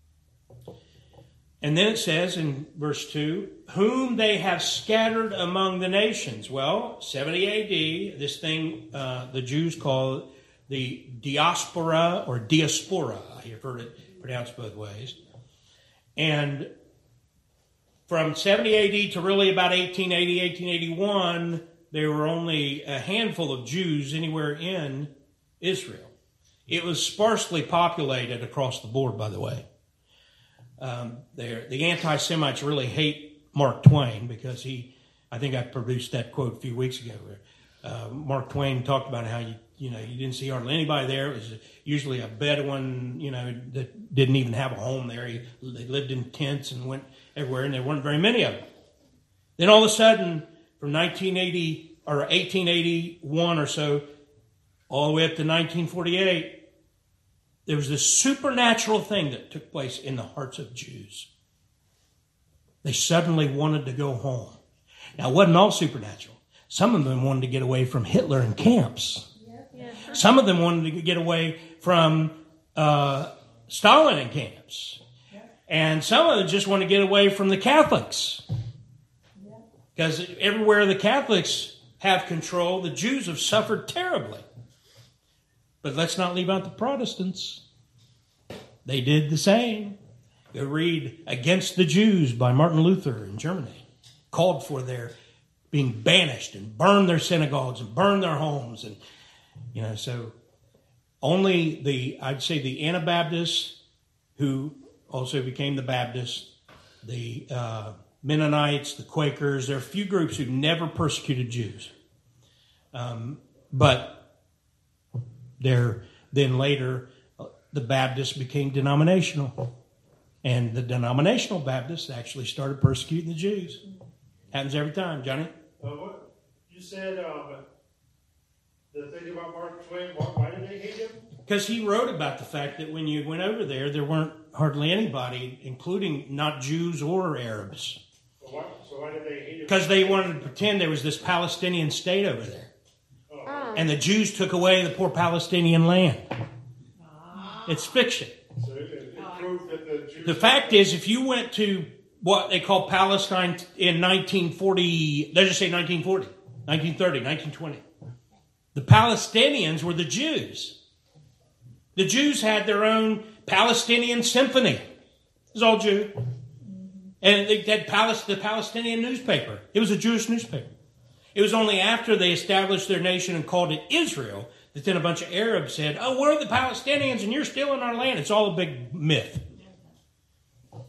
And then it says in verse 2, whom they have scattered among the nations. Well, 70 AD, this thing the Jews call the diaspora or diaspora. I've heard it pronounced both ways. And from 70 AD to really about 1880, 1881, there were only a handful of Jews anywhere in Israel. It was sparsely populated across the board, by the way. The anti-Semites really hate Mark Twain because I think I produced that quote a few weeks ago where Mark Twain talked about how you didn't see hardly anybody there. It was usually a Bedouin, that didn't even have a home there. They lived in tents and went everywhere, and there weren't very many of them. Then all of a sudden, from 1980 or 1881 or so, all the way up to 1948, there was this supernatural thing that took place in the hearts of Jews. They suddenly wanted to go home. Now, it wasn't all supernatural. Some of them wanted to get away from Hitler and camps. Yeah. Some of them wanted to get away from Stalin and camps. And some of them just wanted to get away from the Catholics. Because everywhere the Catholics have control, the Jews have suffered terribly. But let's not leave out the Protestants. They did the same. Go read Against the Jews by Martin Luther in Germany. Called for their being banished and burned their synagogues and burned their homes. And, so only I'd say the Anabaptists, who also became the Baptists, the Mennonites, the Quakers, there are a few groups who never persecuted Jews. But then later, the Baptists became denominational. And the denominational Baptists actually started persecuting the Jews. Happens every time, Johnny. What you said, the thing about Mark Twain, why did they hate him? Because he wrote about the fact that when you went over there weren't hardly anybody, including not Jews or Arabs. So why did they hate him? Because they wanted to pretend there was this Palestinian state over there. And the Jews took away the poor Palestinian land. It's fiction. So it proved that the Jews... The fact is, if you went to what they call Palestine in 1940, let's just say 1940, 1930, 1920, the Palestinians were the Jews. The Jews had their own Palestinian symphony. It was all Jew. And they had the Palestinian newspaper. It was a Jewish newspaper. It was only after they established their nation and called it Israel that then a bunch of Arabs said, "Oh, we're the Palestinians and you're stealing our land." It's all a big myth.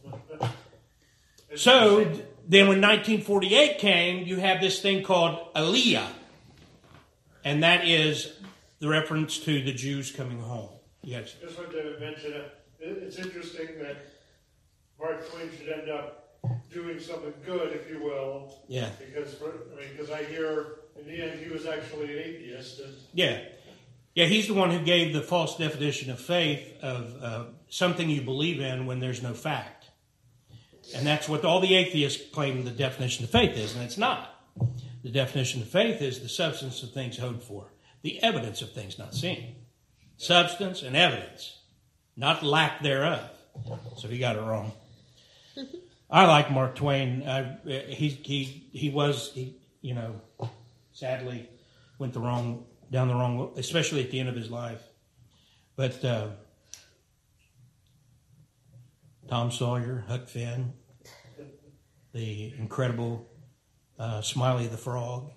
So then when 1948 came, you have this thing called Aliyah. And that is the reference to the Jews coming home. Yes. Just wanted to mention it's interesting that Mark Twain should end up doing something good, if you will. Yeah. Because I hear in the end he was actually an atheist. Yeah. Yeah, he's the one who gave the false definition of faith of something you believe in when there's no fact. And that's what all the atheists claim the definition of faith is, and it's not. The definition of faith is the substance of things hoped for, the evidence of things not seen. Substance and evidence, not lack thereof. So he got it wrong. I like Mark Twain. He sadly went down the wrong way, especially at the end of his life. But Tom Sawyer, Huck Finn, the incredible Smiley the Frog,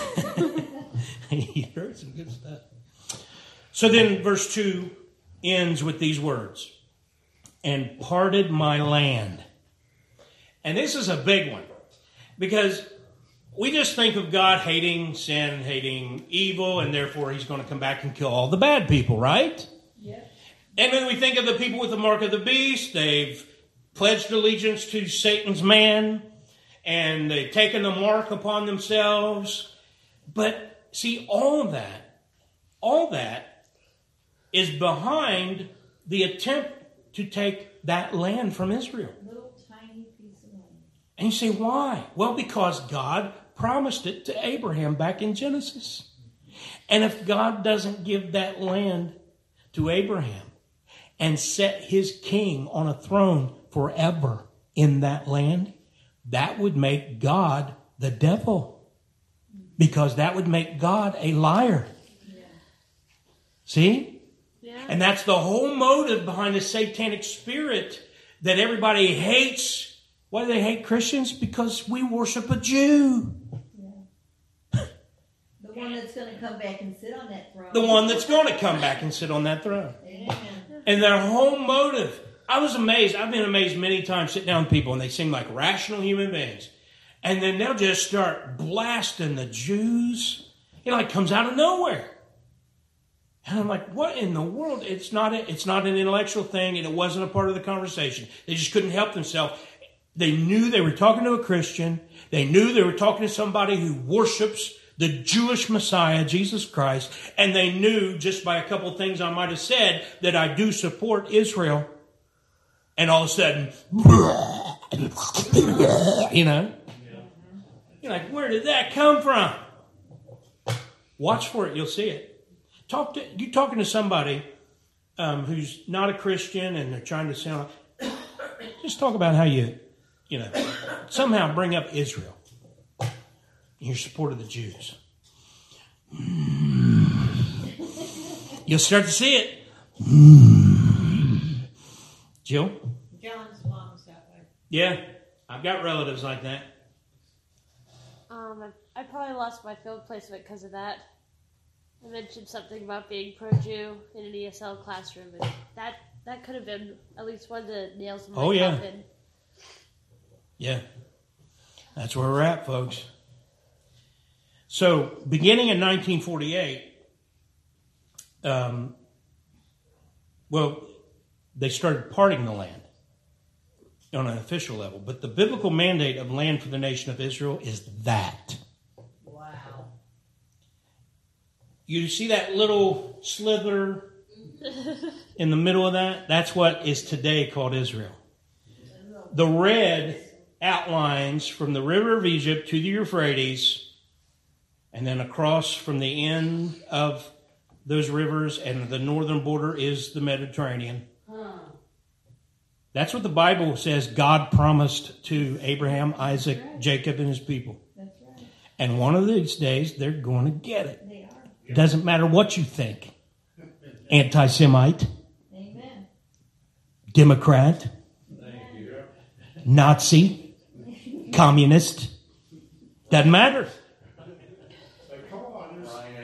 he wrote some good stuff. So then verse 2 ends with these words, and parted my land. And this is a big one, because we just think of God hating sin, hating evil, and therefore he's going to come back and kill all the bad people, right? Yeah. And then we think of the people with the mark of the beast. They've pledged allegiance to Satan's man, and they've taken the mark upon themselves. But see, all that is behind the attempt to take that land from Israel. Little tiny piece of land. And you say, why? Well, because God promised it to Abraham back in Genesis. And if God doesn't give that land to Abraham and set his king on a throne forever in that land, that would make God the devil. Because that would make God a liar. Yeah. See? Yeah. And that's the whole motive behind the satanic spirit that everybody hates. Why do they hate Christians? Because we worship a Jew. Yeah. The one that's going to come back and sit on that throne. The one that's going to come back and sit on that throne. Amen. And their whole motive. I was amazed. I've been amazed many times sitting down with people and they seem like rational human beings. And then they'll just start blasting the Jews. It comes out of nowhere. And I'm like, what in the world? It's not an intellectual thing, and it wasn't a part of the conversation. They just couldn't help themselves. They knew they were talking to a Christian. They knew they were talking to somebody who worships the Jewish Messiah, Jesus Christ. And they knew, just by a couple of things I might have said, that I do support Israel. And all of a sudden, You're like, where did that come from? Watch for it. You'll see it. You're talking to somebody who's not a Christian and they're trying to sound like, just talk about how you somehow bring up Israel in your support of the Jews. You'll start to see it. Jill? John's mom's that way. Yeah, I've got relatives like that. I probably lost my field placement because of that. I mentioned something about being pro-Jew in an ESL classroom, and that could have been at least one of the nails in my coffin. Yeah. That's where we're at, folks. So, beginning in 1948, they started parting the land on an official level. But the biblical mandate of land for the nation of Israel is that. Wow. You see that little slither in the middle of that? That's what is today called Israel. The red outlines from the river of Egypt to the Euphrates, and then across from the end of those rivers, and the northern border is the Mediterranean. That's what the Bible says God promised to Abraham, Isaac, Jacob, and his people. That's right. And one of these days, they're going to get it. They are. It doesn't matter what you think. Anti-Semite. Amen. Democrat. Thank you. Nazi. Communist. Doesn't matter. Like, come on,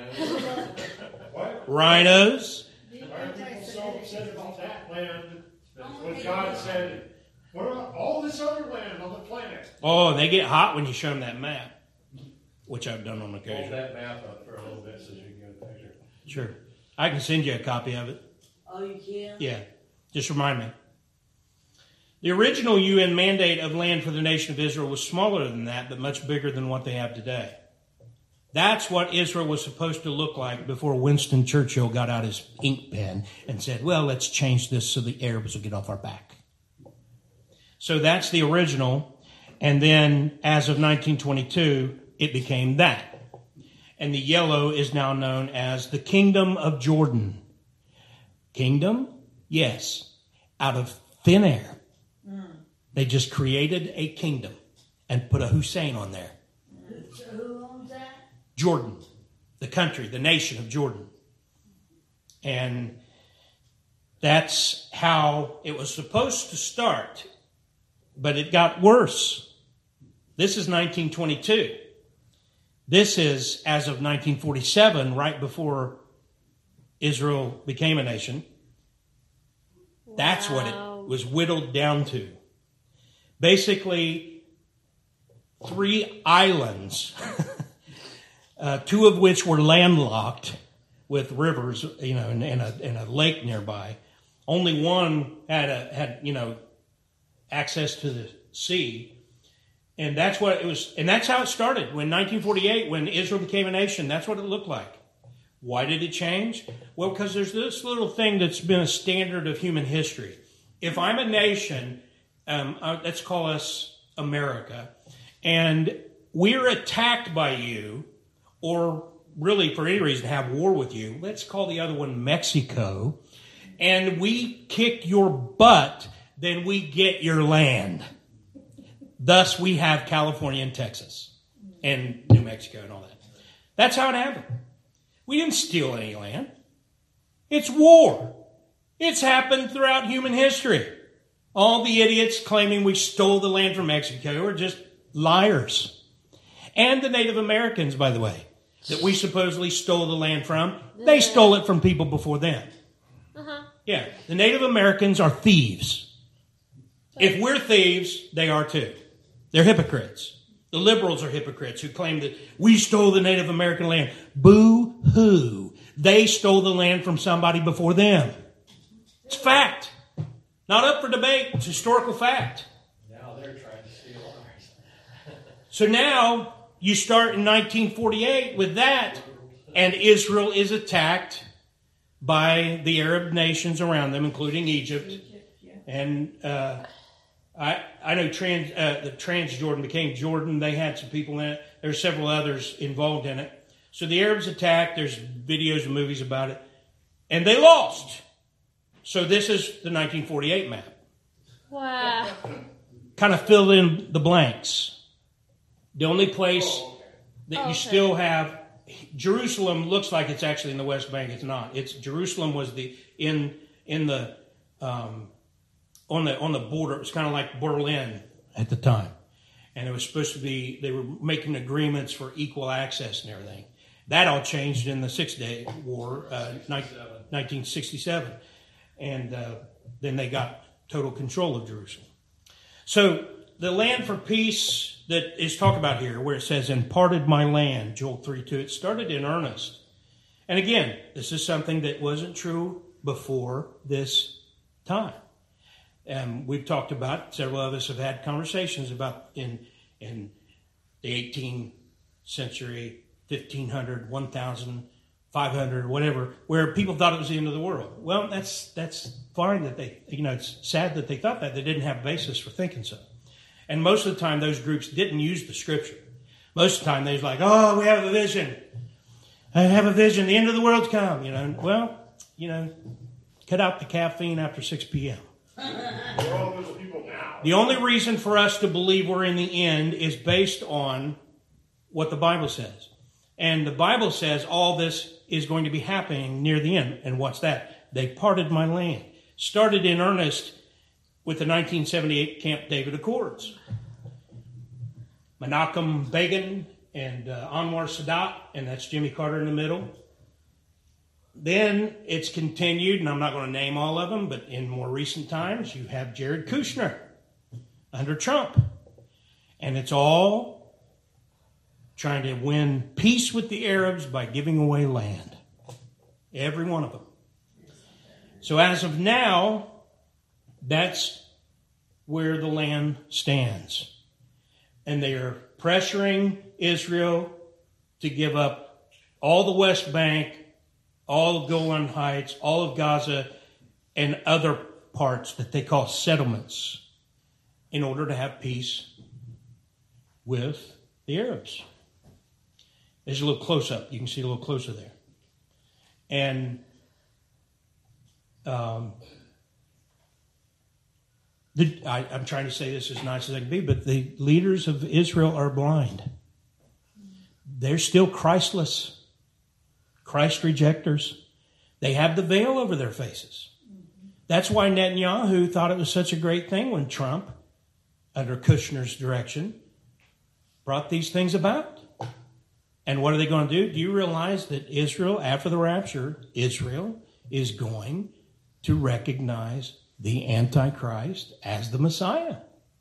what? Rhinos. Why are people so upset about that land when God said, what about all this other land land on the planet. Oh, they get hot when you show them that map, which I've done on Hold occasion. that map up for a little bit so you can get a picture. Sure. I can send you a copy of it. Oh, you can? Yeah. Just remind me. The original UN mandate of land for the nation of Israel was smaller than that, but much bigger than what they have today. That's what Israel was supposed to look like before Winston Churchill got out his ink pen and said, well, let's change this so the Arabs will get off our back. So that's the original. And then as of 1922, it became that. And the yellow is now known as the Kingdom of Jordan. Kingdom? Yes. Out of thin air. They just created a kingdom and put a Hussein on there. Who owns that? Jordan, the country, the nation of Jordan. And that's how it was supposed to start, but it got worse. This is 1922. This is, as of 1947, right before Israel became a nation. That's what it was whittled down to. Basically, 3 islands, 2 of which were landlocked with rivers, and a lake nearby. Only one had access to the sea. And that's what it was, and that's how it started. When 1948, when Israel became a nation, that's what it looked like. Why did it change? Well, because there's this little thing that's been a standard of human history. If I'm a nation, let's call us America, and we're attacked by you, or really for any reason have war with you, let's call the other one Mexico, and we kick your butt, then we get your land. Thus, we have California and Texas and New Mexico and all that. That's how it happened. We didn't steal any land. It's war. It's happened throughout human history. All the idiots claiming we stole the land from Mexico are just liars. And the Native Americans, by the way, that we supposedly stole the land from, they stole it from people before them. Yeah, the Native Americans are thieves. If we're thieves, they are too. They're hypocrites. The liberals are hypocrites who claim that we stole the Native American land. Boo-hoo. They stole the land from somebody before them. It's fact. Not up for debate. It's historical fact. Now they're trying to steal ours. So now you start in 1948 with that, and Israel is attacked by the Arab nations around them, including Egypt. And I know the Transjordan became Jordan. They had some people in it. There are several others involved in it. So the Arabs attacked. There's videos and movies about it. And they lost. So this is the 1948 map. Wow. Kind of fill in the blanks. The only place that you still have, Jerusalem looks like it's actually in the West Bank. It's not. Jerusalem was on the border. It was kind of like Berlin at the time. And it was supposed to be, they were making agreements for equal access and everything. That all changed in the Six-Day War, 1967. And then they got total control of Jerusalem. So the land for peace that is talked about here, where it says, imparted my land, Joel 3:2, it started in earnest. And again, this is something that wasn't true before this time. We've talked about, several of us have had conversations about in the 18th century, 1500, 1500, whatever, where people thought it was the end of the world. Well, that's fine that they, it's sad that they thought that. They didn't have a basis for thinking so. And most of the time, those groups didn't use the scripture. Most of the time, they was like, oh, we have a vision. I have a vision. The end of the world's come. Cut out the caffeine after 6 p.m. We're all those people now. The only reason for us to believe we're in the end is based on what the Bible says. And the Bible says all this is going to be happening near the end. And what's that? They parted my land. Started in earnest with the 1978 Camp David Accords. Menachem Begin and Anwar Sadat, and that's Jimmy Carter in the middle. Then it's continued, and I'm not going to name all of them, but in more recent times, you have Jared Kushner under Trump. And it's all trying to win peace with the Arabs by giving away land. Every one of them. So as of now, that's where the land stands. And they are pressuring Israel to give up all the West Bank, all of Golan Heights, all of Gaza, and other parts that they call settlements in order to have peace with the Arabs. There's a little close-up. You can see a little closer there. And I'm trying to say this as nice as I can be, but the leaders of Israel are blind. They're still Christless, Christ rejectors. They have the veil over their faces. That's why Netanyahu thought it was such a great thing when Trump, under Kushner's direction, brought these things about. And what are they going to do? Do you realize that Israel, after the rapture, Israel is going to recognize the Antichrist as the Messiah?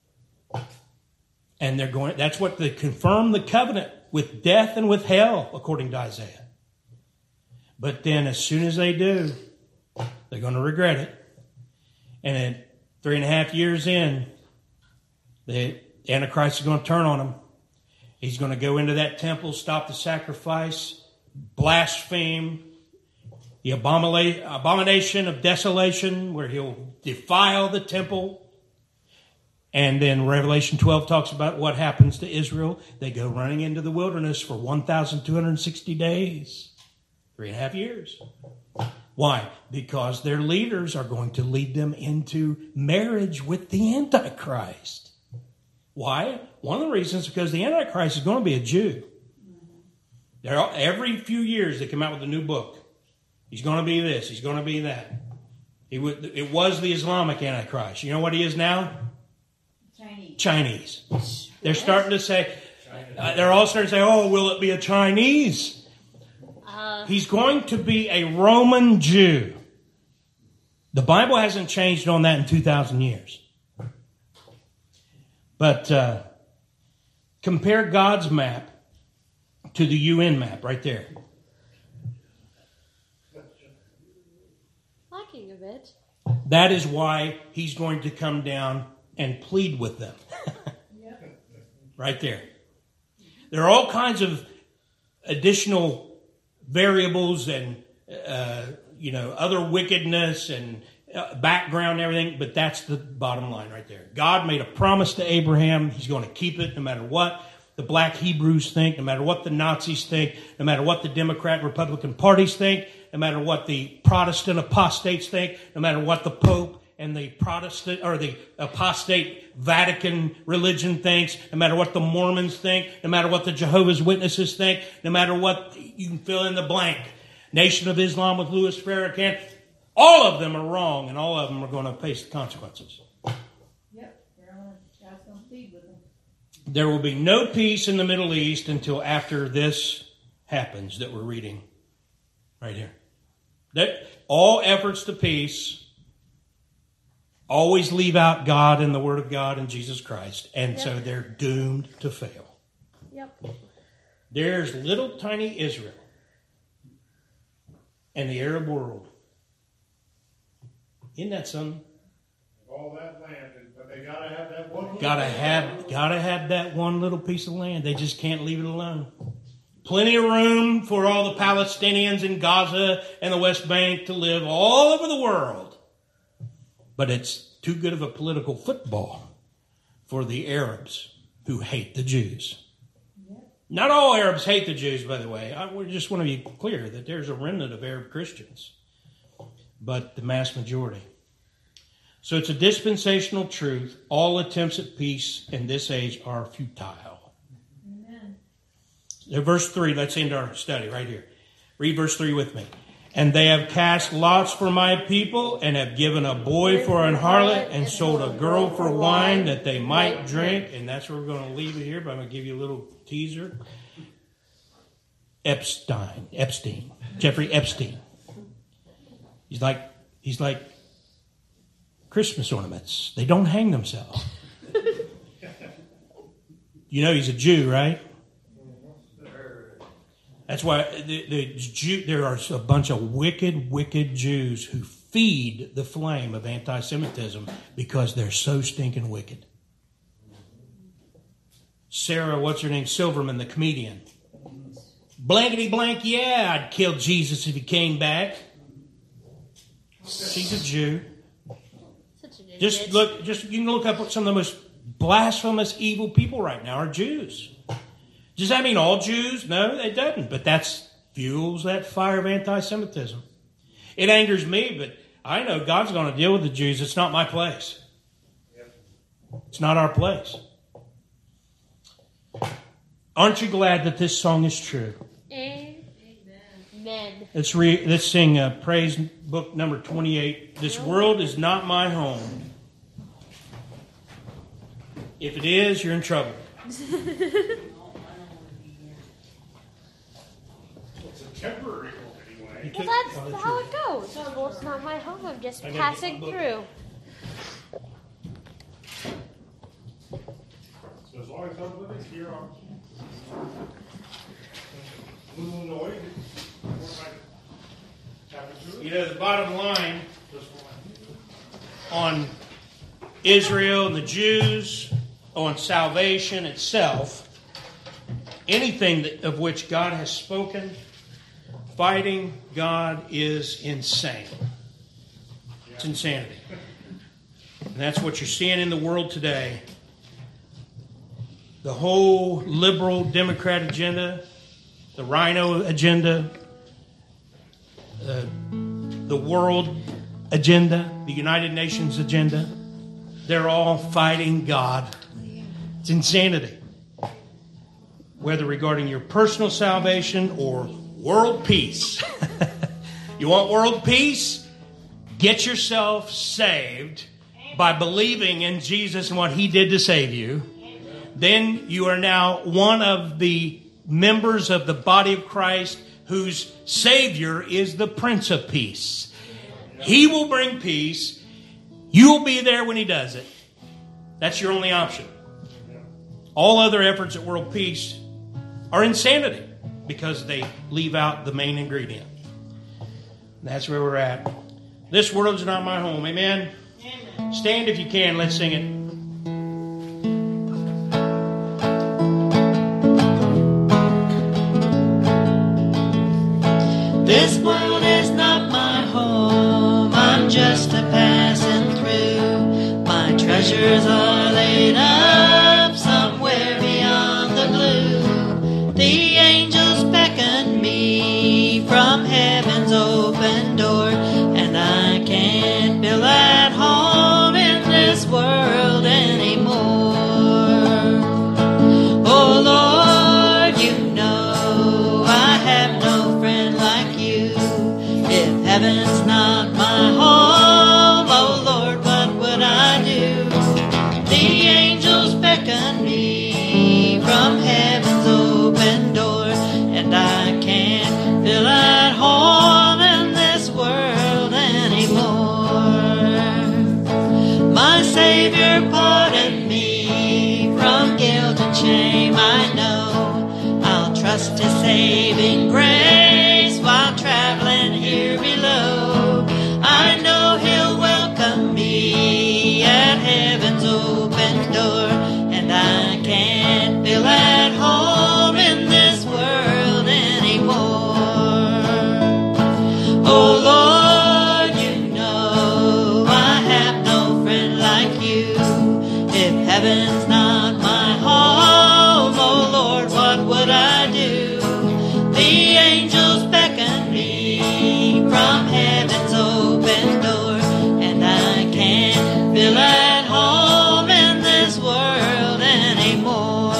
And they're going, that's what they confirm the covenant with death and with hell, according to Isaiah. But then as soon as they do, they're going to regret it. And then 3.5 years in, the Antichrist is going to turn on them. He's going to go into that temple, stop the sacrifice, blaspheme, the abomination of desolation, where he'll defile the temple. And then Revelation 12 talks about what happens to Israel. They go running into the wilderness for 1,260 days, 3.5 years. Why? Because their leaders are going to lead them into marriage with the Antichrist. Why? One of the reasons is because the Antichrist is going to be a Jew. Every few years they come out with a new book. He's going to be this. He's going to be that. It was the Islamic Antichrist. You know what he is now? Chinese. They're starting to say, they're all starting to say, oh, will it be a Chinese? He's going to be a Roman Jew. The Bible hasn't changed on that in 2,000 years. But compare God's map to the UN map right there. Lacking a bit. That is why he's going to come down and plead with them. Right there. There are all kinds of additional variables and other wickedness and background and everything, but that's the bottom line right there. God made a promise to Abraham. He's going to keep it no matter what the black Hebrews think, no matter what the Nazis think, no matter what the Democrat and Republican parties think, no matter what the Protestant apostates think, no matter what the Pope and the Protestant or the apostate Vatican religion thinks, no matter what the Mormons think, no matter what the Jehovah's Witnesses think, no matter what, you can fill in the blank. Nation of Islam with Louis Farrakhan. All of them are wrong, and all of them are going to face the consequences. Yep, God's going to plead with them. There will be no peace in the Middle East until after this happens that we're reading right here. That all efforts to peace always leave out God and the Word of God and Jesus Christ, and so they're doomed to fail. Yep. There's little tiny Israel and the Arab world. Isn't that something? All that land, but they gotta have that one. Gotta have that one little piece of land. They just can't leave it alone. Plenty of room for all the Palestinians in Gaza and the West Bank to live all over the world. But it's too good of a political football for the Arabs who hate the Jews. Not all Arabs hate the Jews, by the way. I just want to be clear that there's a remnant of Arab Christians, but the mass majority. So it's a dispensational truth. All attempts at peace in this age are futile. Amen. Verse 3, let's end our study right here. Read verse 3 with me. And they have cast lots for my people, and have given a boy for an harlot, and sold a girl for wine, that they might drink. And that's where we're going to leave it here, but I'm going to give you a little teaser. Epstein. Jeffrey Epstein. He's like Christmas ornaments. They don't hang themselves. You know he's a Jew, right? That's why there are a bunch of wicked Jews who feed the flame of anti-Semitism because they're so stinking wicked. Sarah, what's her name? Silverman, the comedian. Blankety blank, yeah, I'd kill Jesus if he came back. She's a Jew. Such an idiot. You can look up what some of the most blasphemous, evil people right now are Jews. Does that mean all Jews? No, it doesn't. But that fuels that fire of anti-Semitism. It angers me, but I know God's going to deal with the Jews. It's not my place. It's not our place. Aren't you glad that this song is true? Amen. Let's sing praise book number 28. This world is not my home. If it is, you're in trouble. It's a temporary home anyway. Well, that's how it goes. Well, it's not my home. I'm just passing through. So as long as somebody's here on little noise, You know, the bottom line on Israel and the Jews, on salvation itself, anything of which God has spoken, fighting God is insane. It's insanity. And that's what you're seeing in the world today. The whole liberal Democrat agenda, the Rhino agenda, the world agenda, the United Nations agenda, they're all fighting God. It's insanity. Whether regarding your personal salvation or world peace. You want world peace? Get yourself saved by believing in Jesus and what He did to save you. Then you are now one of the members of the body of Christ whose Savior is the Prince of Peace. He will bring peace. You will be there when He does it. That's your only option. All other efforts at world peace are insanity because they leave out the main ingredient. That's where we're at. This world is not my home. Amen? Amen. Stand if you can. Let's sing it. This world is not my home, I'm just a passing through. My treasures are laid up somewhere beyond the blue. The angels beckon me from heaven's open door, and I can't feel at home in this world anymore. Oh Lord, you know I have no friend like you. If heaven's not my home, oh Lord, what would I do? The angels beckon me from heaven's open door, and I can't feel at home in this world anymore. My Savior pardoned me from guilt and shame, I know. I'll trust His saving grace while traveling here below. I know He'll welcome me at heaven's open door, and I can't feel at home in this world anymore. Oh Lord, you know I have no friend like you. If heaven's not my home, oh Lord, what would I do? The angels beckon me from heaven's open door, and I can't feel at home in this world anymore.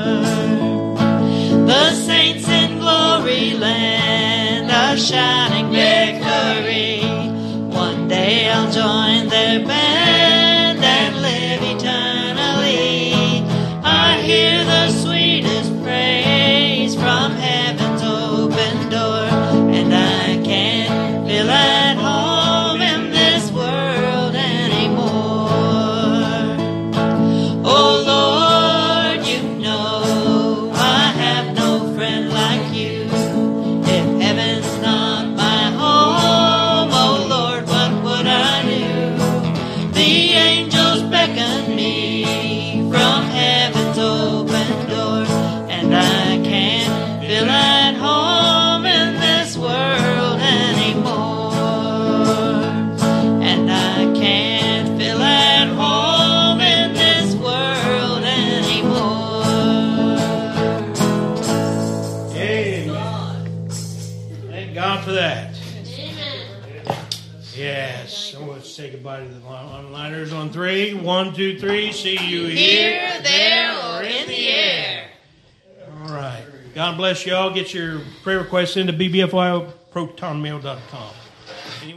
The saints in glory land are shouting victory. One day I'll join their band and live eternally. I hear the sweetest praise from heaven's open door, and I can't feel at home in this world anymore. Oh Lord, you know say goodbye to the onliners on 3. 1, 2, 3. See you here, there, or in the air. All right. God bless you all. Get your prayer requests into bbfyprotonmail.com. Anyone?